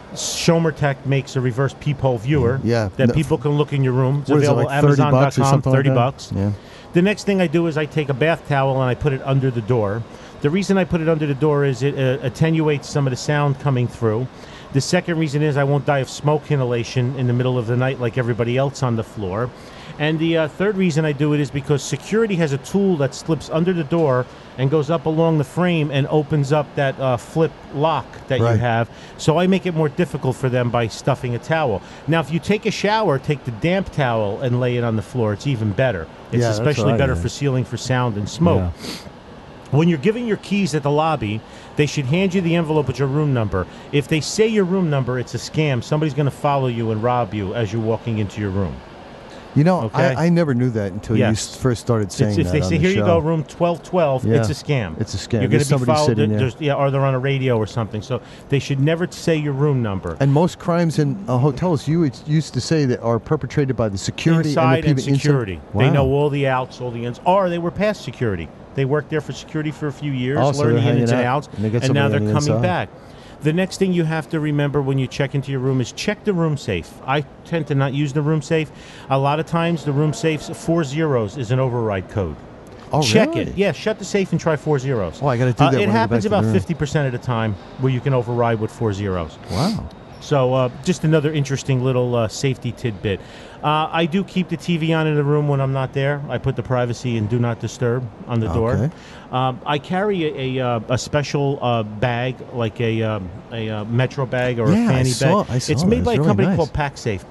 S3: Schomer Tech makes a reverse peephole viewer that people can look in your room. It's
S2: What is it,
S3: available
S2: like $30 or
S3: Amazon.com,
S2: something like that?
S3: $30.
S2: Yeah.
S3: The next thing I do is I take a bath towel and I put it under the door. The reason I put it under the door is it attenuates some of the sound coming through. The second reason is I won't die of smoke inhalation in the middle of the night like everybody else on the floor. And the third reason I do it is because security has a tool that slips under the door and goes up along the frame and opens up that flip lock that you have. So I make it more difficult for them by stuffing a towel. Now, if you take a shower, take the damp towel and lay it on the floor. It's even better. It's especially better for sealing for sound and smoke. Yeah. When you're giving your keys at the lobby, they should hand you the envelope with your room number. If they say your room number, it's a scam. Somebody's going to follow you and rob you as you're walking into your room.
S2: You know, I never knew that until you first started saying that.
S3: If they say, here you go, room 1212, it's a scam.
S2: It's a scam.
S3: You're going to be followed. Or they're on a radio or something. So they should never say your room number.
S2: And most crimes in hotels, you used to say that are perpetrated by the security
S3: inside
S2: and the people
S3: security.
S2: Inside. Wow.
S3: They know all the outs, all the ins, or they were past security. They worked there for security for a few years, learned the ins and outs, and now they're coming back. The next thing you have to remember when you check into your room is check the room safe. I tend to not use the room safe. A lot of times the room safe's 4 zeros is an override code.
S2: Oh,
S3: check
S2: really?
S3: it. Yeah, shut the safe and try 4 zeros.
S2: Oh, I got to do that.
S3: It happens about 50% of the time where you can override with 4 zeros.
S2: Wow.
S3: So just another interesting little safety tidbit. I do keep the TV on in the room when I'm not there. I put the privacy and do not disturb on the door. I carry a special bag, like a Metro bag or a fanny bag. It's made by a company called PacSafe,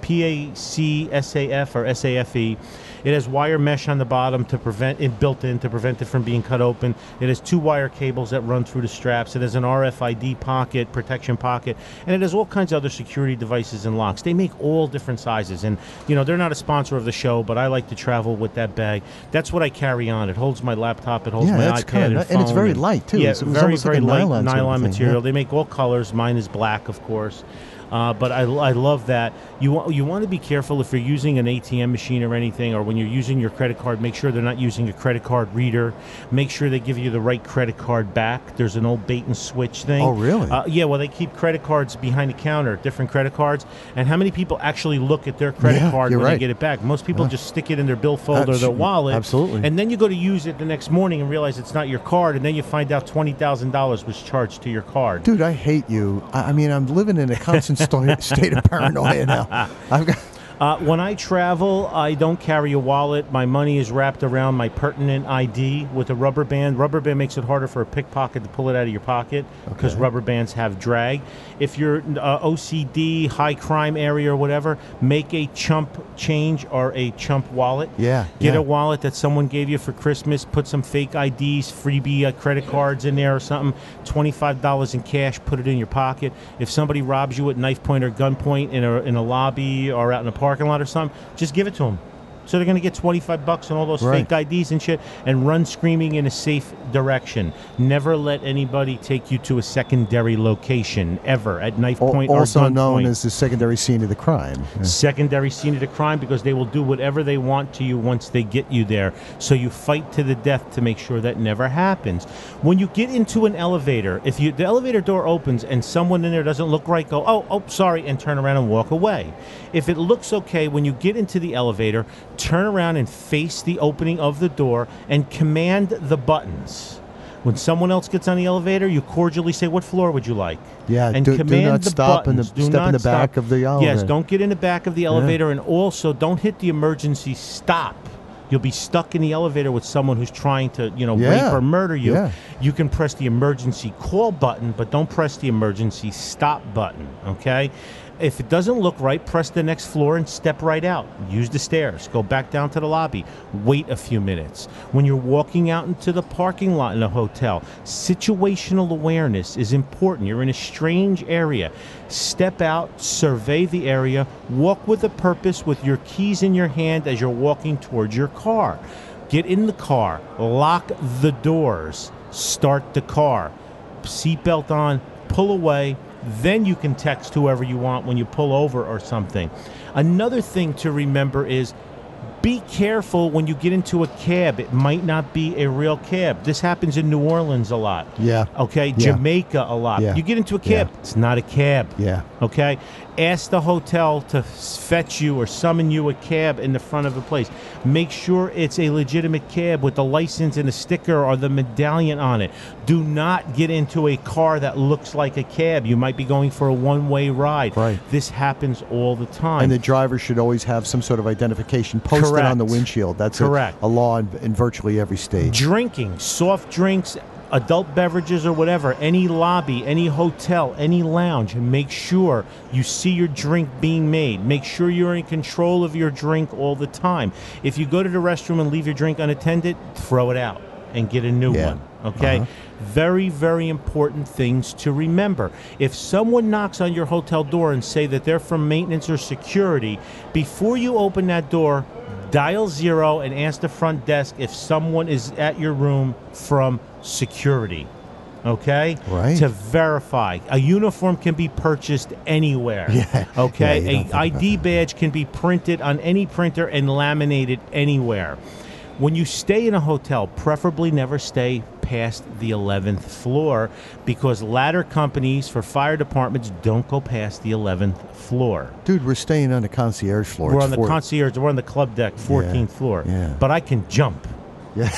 S3: PACSAF or SAFE. It has wire mesh on the bottom to prevent it built in to prevent it from being cut open. It has 2 wire cables that run through the straps. It has an RFID pocket, protection pocket, and it has all kinds of other security devices and locks. They make all different sizes, and they're not a sponsor of the show, but I like to travel with that bag. That's what I carry on. It holds my laptop, it holds my iPad and phone.
S2: And it's very light too.
S3: Yeah,
S2: it's
S3: very
S2: like
S3: light
S2: nylon
S3: material.
S2: Yeah.
S3: They make all colors. Mine is black, of course. But I love that. You want to be careful if you're using an ATM machine or anything, or when you're using your credit card, make sure they're not using a credit card reader. Make sure they give you the right credit card back. There's an old bait and switch thing.
S2: Oh, really?
S3: Yeah, well, they keep credit cards behind the counter, different credit cards. And how many people actually look at their credit card when they get it back? Most people just stick it in their billfold or their wallet.
S2: Absolutely.
S3: And then you go to use it the next morning and realize it's not your card, and then you find out $20,000 was charged to your card.
S2: Dude, I hate you. I mean, I'm living in a constant state of paranoia now. I've got.
S3: When I travel, I don't carry a wallet. My money is wrapped around my pertinent ID with a rubber band. Rubber band makes it harder for a pickpocket to pull it out of your pocket because rubber bands have drag. If you're OCD, high crime area or whatever, make a chump change or a chump wallet. Get a wallet that someone gave you for Christmas. Put some fake IDs, freebie credit cards in there or something. $25 in cash. Put it in your pocket. If somebody robs you at knife point or gunpoint in a lobby or out in a parking lot or something, just give it to them. So they're going to get $25 on all those fake IDs and shit and run screaming in a safe direction. Never let anybody take you to a secondary location, ever, at knife point or gunpoint.
S2: Also known as the secondary scene of the crime.
S3: Secondary scene of the crime, because they will do whatever they want to you once they get you there. So you fight to the death to make sure that never happens. When you get into an elevator, if the elevator door opens and someone in there doesn't look right, go, oh, sorry, and turn around and walk away. If it looks okay, when you get into the elevator, turn around and face the opening of the door and command the buttons. When someone else gets on the elevator, you cordially say, what floor would you like?
S2: Yeah,
S3: and
S2: do
S3: command
S2: not stop
S3: buttons.
S2: step in the back of the elevator.
S3: Yes, don't get in the back of the elevator, and also don't hit the emergency stop. You'll be stuck in the elevator with someone who's trying to, rape or murder you.
S2: Yeah.
S3: You can press the emergency call button, but don't press the emergency stop button, okay? If it doesn't look right, press the next floor and step right out. Use the stairs. Go back down to the lobby. Wait a few minutes. When you're walking out into the parking lot in a hotel, situational awareness is important. You're in a strange area. Step out, survey the area, walk with a purpose with your keys in your hand as you're walking towards your car. Get in the car, lock the doors, start the car, seatbelt on, pull away. Then you can text whoever you want when you pull over or something. Another thing to remember is be careful when you get into a cab. It might not be a real cab. This happens in New Orleans a lot.
S2: Yeah.
S3: Okay?
S2: Yeah.
S3: Jamaica a lot.
S2: Yeah.
S3: You get into a cab.
S2: Yeah.
S3: It's not a cab.
S2: Yeah.
S3: Okay? Ask the hotel to fetch you or summon you a cab in the front of the place. Make sure it's a legitimate cab with the license and a sticker or the medallion on it. Do not get into a car that looks like a cab. You might be going for a one-way ride.
S2: Right.
S3: This happens all the time.
S2: And the driver should always have some sort of identification posted
S3: Correct.
S2: on the windshield. That's
S3: Correct.
S2: a law in virtually every state.
S3: Drinking, soft drinks, adult beverages or whatever, any lobby, any hotel, any lounge, make sure you see your drink being made. Make sure you're in control of your drink all the time. If you go to the restroom and leave your drink unattended, throw it out and get a new one. Okay? Very, very important things to remember. If someone knocks on your hotel door and say that they're from maintenance or security, before you open that door, dial 0 and ask the front desk if someone is at your room from security. Okay?
S2: Right.
S3: To verify. A uniform can be purchased anywhere.
S2: Yeah.
S3: Okay?
S2: Yeah, you don't think
S3: A ID badge can be printed on any printer and laminated anywhere. When you stay in a hotel, preferably never stay past the 11th floor because ladder companies for fire departments don't go past the 11th floor.
S2: Dude, we're staying on the concierge floor.
S3: We're
S2: It's
S3: on the concierge, we're on the club deck, 14th floor.
S2: Yeah.
S3: But I can jump.
S2: Yeah.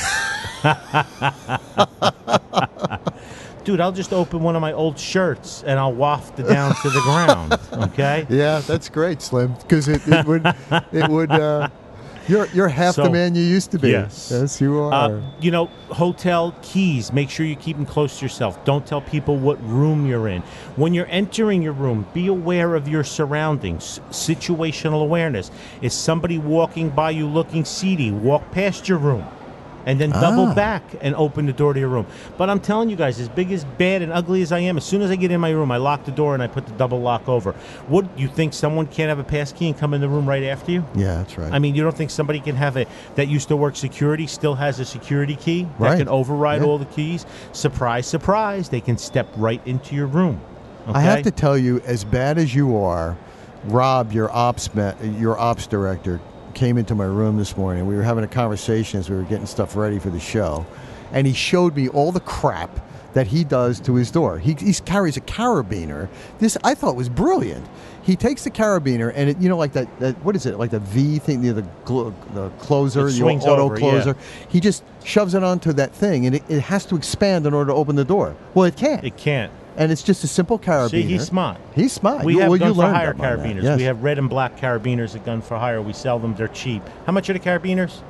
S3: Dude, I'll just open one of my old shirts and I'll waft it down to the ground. Okay?
S2: Yeah, that's great, Slim. Because it would. You're half the
S3: So,
S2: man you used to be.
S3: yes.
S2: You are.
S3: Hotel keys, make sure you keep them close to yourself. Don't tell people what room you're in. When you're entering your room, be aware of your surroundings. Situational awareness. Is somebody walking by you looking seedy? Walk past your room. And then double back and open the door to your room. But I'm telling you guys, as big, as bad, and ugly as I am, as soon as I get in my room, I lock the door and I put the double lock over. What, you think someone can't have a pass key and come in the room right after you?
S2: Yeah, that's right.
S3: I mean, you don't think somebody can have that used to work security still has a security key that
S2: Right.
S3: can override
S2: Yeah.
S3: all the keys? Surprise, surprise, they can step right into your room. Okay?
S2: I have to tell you, as bad as you are, Rob, your ops director, came into my room this morning. We were having a conversation as we were getting stuff ready for the show, and he showed me all the crap that he does to his door. He carries a carabiner. This I thought was brilliant. He takes the carabiner and it, like that what is it, like the V thing, the closer,
S3: It
S2: the
S3: swings
S2: auto
S3: over,
S2: closer. He just shoves it onto that thing, and it has to expand in order to open the door. Well, it can't.
S3: It can't.
S2: And it's just a simple carabiner.
S3: See, he's smart.
S2: He's smart.
S3: We have
S2: you
S3: Gun for
S2: learned
S3: Hire
S2: about that.
S3: carabiners.
S2: Yes.
S3: We have red and black carabiners at Gun for Hire. We sell them. They're cheap. How much are the carabiners?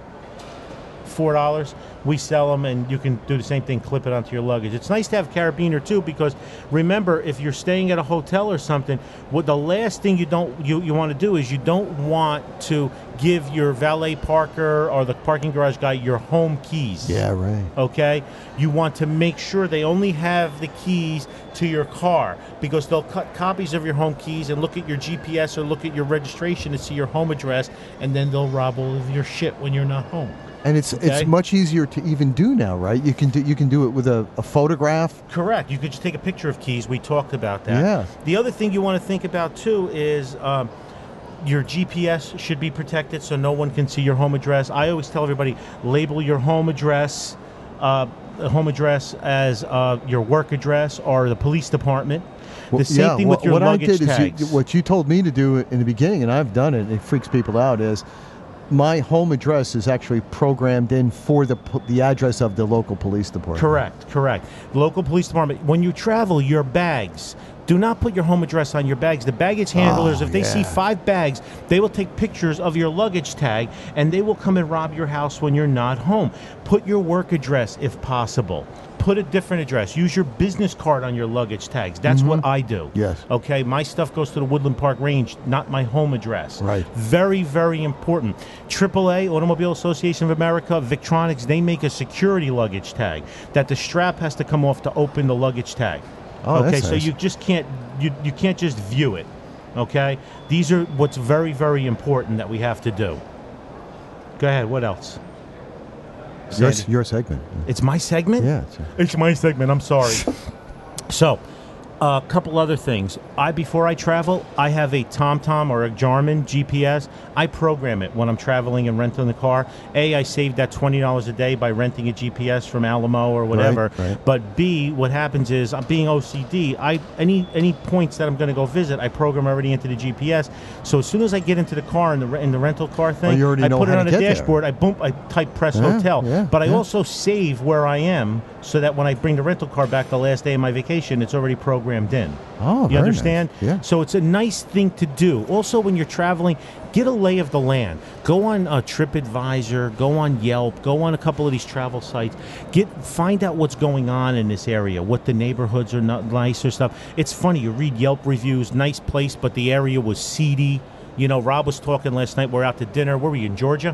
S3: $4. We sell them, and you can do the same thing, clip it onto your luggage. It's nice to have carabiner, too, because remember, if you're staying at a hotel or something, what the last thing you want to do is you don't want to give your valet parker or the parking garage guy your home keys.
S2: Yeah, right.
S3: Okay? You want to make sure they only have the keys to your car because they'll cut copies of your home keys and look at your GPS or look at your registration to see your home address, and then they'll rob all of your shit when you're not home.
S2: And it's
S3: Okay.
S2: much easier to even do now, right? You can do it with a photograph.
S3: Correct. You could just take a picture of keys. We talked about that.
S2: Yeah.
S3: The other thing you want to think about, too, is your GPS should be protected so no one can see your home address. I always tell everybody, label your home address as your work address or the police department. The same thing with your luggage tags.
S2: What you told me to do in the beginning, and I've done it, and it freaks people out, is my home address is actually programmed in for the address of the local police department.
S3: Correct. Local police department. When you travel, your bags, do not put your home address on your bags. The baggage handlers, if they see 5 bags, they will take pictures of your luggage tag, and they will come and rob your house when you're not home. Put your work address if possible. Put a different address. Use your business card on your luggage tags. That's what I do.
S2: Yes.
S3: Okay, my stuff goes to the Woodland Park Range, not my home address.
S2: Right.
S3: Very, very important. AAA, Automobile Association of America, Victronics, they make a security luggage tag that the strap has to come off to open the luggage tag.
S2: Oh,
S3: okay,
S2: that's
S3: so
S2: nice.
S3: you just can't you can't just view it. Okay? These are what's very, very important that we have to do. Go ahead, what else?
S2: Your segment.
S3: It's my segment?
S2: Yeah.
S3: It's my segment. I'm sorry. So, A couple other things. Before I travel, I have a TomTom or a Garmin GPS. I program it when I'm traveling and renting the car. I saved that $20 a day by renting a GPS from Alamo or whatever.
S2: Right.
S3: But B, what happens is, I'm being OCD. Any points that I'm going to go visit, I program already into the GPS. So as soon as I get into the car in the rental car thing,
S2: you already
S3: I
S2: know
S3: put it
S2: how
S3: on
S2: to
S3: the
S2: get there.
S3: dashboard. I type press hotel. But I also save where I am so that when I bring the rental car back the last day of my vacation, it's already programmed in.
S2: Oh,
S3: you
S2: very
S3: understand?
S2: nice. Yeah.
S3: So it's a nice thing to do. Also, when you're traveling, get a lay of the land. Go on TripAdvisor, go on Yelp, go on a couple of these travel sites. Find out what's going on in this area, what the neighborhoods are not nice or stuff. It's funny, you read Yelp reviews, nice place, but the area was seedy. You know, Rob was talking last night, we're out to dinner. Where were you, in Georgia?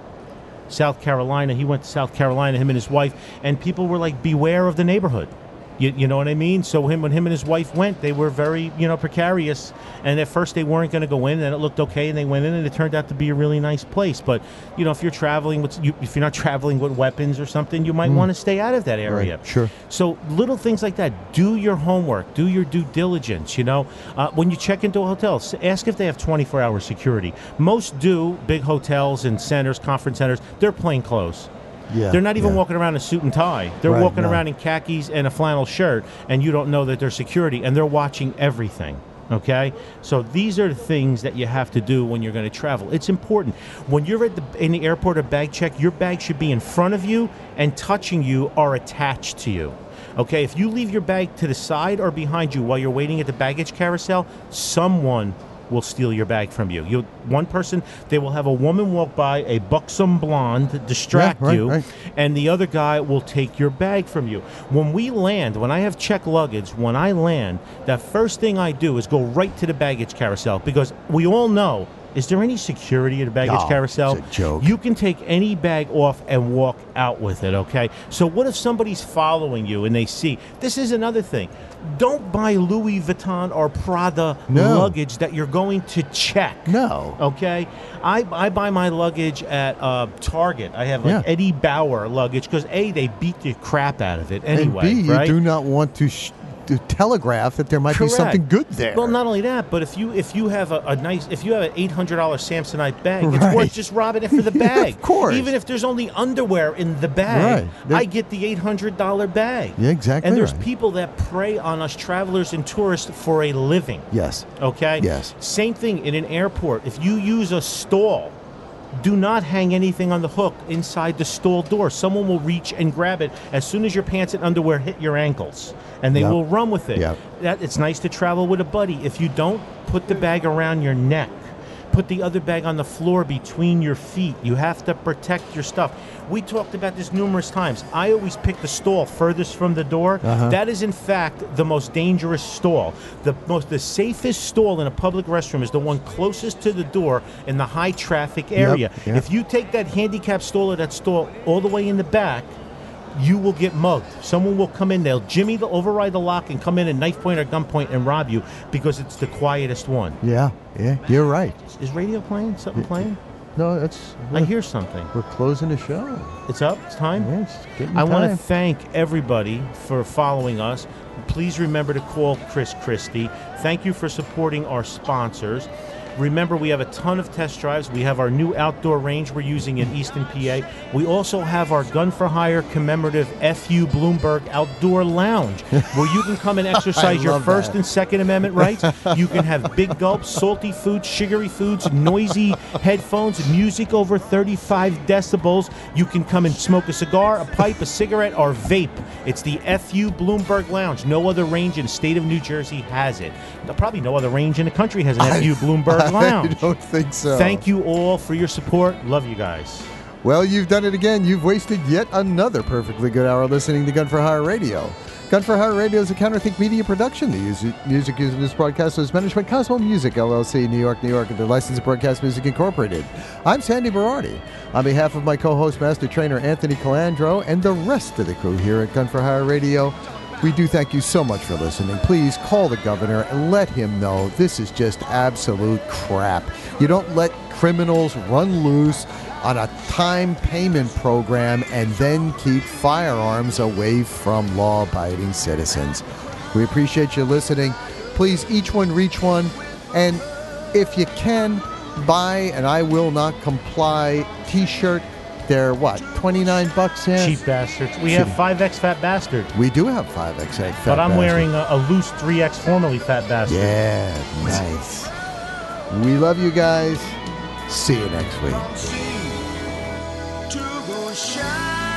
S3: South Carolina. He went to South Carolina, him and his wife, and people were like, beware of the neighborhood. You know what I mean? So when him and his wife went, they were very, precarious. And at first they weren't going to go in, and it looked okay, and they went in, and it turned out to be a really nice place. But, if you're traveling if you're not traveling with weapons or something, you might want to stay out of that area.
S2: Right. Sure.
S3: So little things like that. Do your homework. Do your due diligence, When you check into a hotel, ask if they have 24-hour security. Most do, big hotels and centers, conference centers, they're plain clothes.
S2: Yeah,
S3: they're not even walking around in a suit and tie. They're walking around in khakis and a flannel shirt, and you don't know that they're security, and they're watching everything. Okay? So these are the things that you have to do when you're going to travel. It's important. When you're in the airport or bag check, your bag should be in front of you and touching you or attached to you. Okay? If you leave your bag to the side or behind you while you're waiting at the baggage carousel, someone will steal your bag from you. One person, they will have a woman walk by, a buxom blonde, distract you, and the other guy will take your bag from you. When we land, when I have checked luggage, when I land, the first thing I do is go right to the baggage carousel, because we all know, is there any security at a baggage carousel?
S2: It's a joke.
S3: You can take any bag off and walk out with it, okay? So what if somebody's following you and they see? This is another thing. Don't buy Louis Vuitton or Prada luggage that you're going to check.
S2: No.
S3: Okay? I buy my luggage at Target. I have Eddie Bauer luggage because, A, they beat the crap out of it anyway.
S2: And B,
S3: right?
S2: you do not want to telegraph that there might be something good there.
S3: Well, not only that, but if you have an $800 Samsonite bag, it's worth just robbing it for the bag.
S2: Of course.
S3: Even if there's only underwear in the bag, I get the $800 bag.
S2: Yeah, exactly.
S3: And there's people that prey on us travelers and tourists for a living.
S2: Yes.
S3: Okay?
S2: Yes.
S3: Same thing in an airport. If you use a stall, do not hang anything on the hook inside the stall door. Someone will reach and grab it as soon as your pants and underwear hit your ankles, and they will run with it. It's nice to travel with a buddy. If you don't, put the bag around your neck. Put the other bag on the floor between your feet. You have to protect your stuff. We talked about this numerous times. I always pick the stall furthest from the door. That is, in fact, the most dangerous stall. The safest stall in a public restroom is the one closest to the door in the high traffic area. If you take that handicap stall or that stall all the way in the back, you will get mugged. Someone will come in, they'll override the lock and come in and knife point or gun point and rob you because it's the quietest one.
S2: Yeah, you're right.
S3: Is radio playing? Something playing?
S2: No,
S3: I hear something.
S2: We're closing the show.
S3: It's up? It's time?
S2: Yeah, it's getting
S3: I want to
S2: time.
S3: thank everybody for following us. Please remember to call Chris Christie. Thank you for supporting our sponsors. Remember, we have a ton of test drives. We have our new outdoor range we're using in Easton, PA. We also have our Gun for Hire commemorative FU Bloomberg Outdoor Lounge, where you can come and exercise your First and Second Amendment rights. You can have big gulps, salty foods, sugary foods, noisy headphones, music over 35 decibels. You can come and smoke a cigar, a pipe, a cigarette, or vape. It's the FU Bloomberg Lounge. No other range in the state of New Jersey has it. Probably no other range in the country has an FU Bloomberg Lounge.
S2: I don't think so.
S3: Thank you all for your support. Love you guys.
S2: Well, you've done it again. You've wasted yet another perfectly good hour listening to Gun for Hire Radio. Gun for Hire Radio is a Counterthink media production. The music used in this broadcast was managed by Cosmo Music, LLC, New York, New York, and the Licensed Broadcast Music Incorporated. I'm Sandy Berardi. On behalf of my co-host, Master Trainer Anthony Calandro, and the rest of the crew here at Gun for Hire Radio, we do thank you so much for listening. Please call the governor and let him know this is just absolute crap. You don't let criminals run loose on a time payment program and then keep firearms away from law-abiding citizens. We appreciate you listening. Please, each one reach one. And if you can, buy an I Will Not Comply t-shirt. They're what, $29, Sam?
S3: Cheap bastards. We have 5X Fat Bastard.
S2: We do have 5X Fat
S3: But I'm
S2: Bastard.
S3: wearing a loose 3X formerly Fat Bastard.
S2: Yeah, nice. We love you guys. See you next week.
S6: To go shine.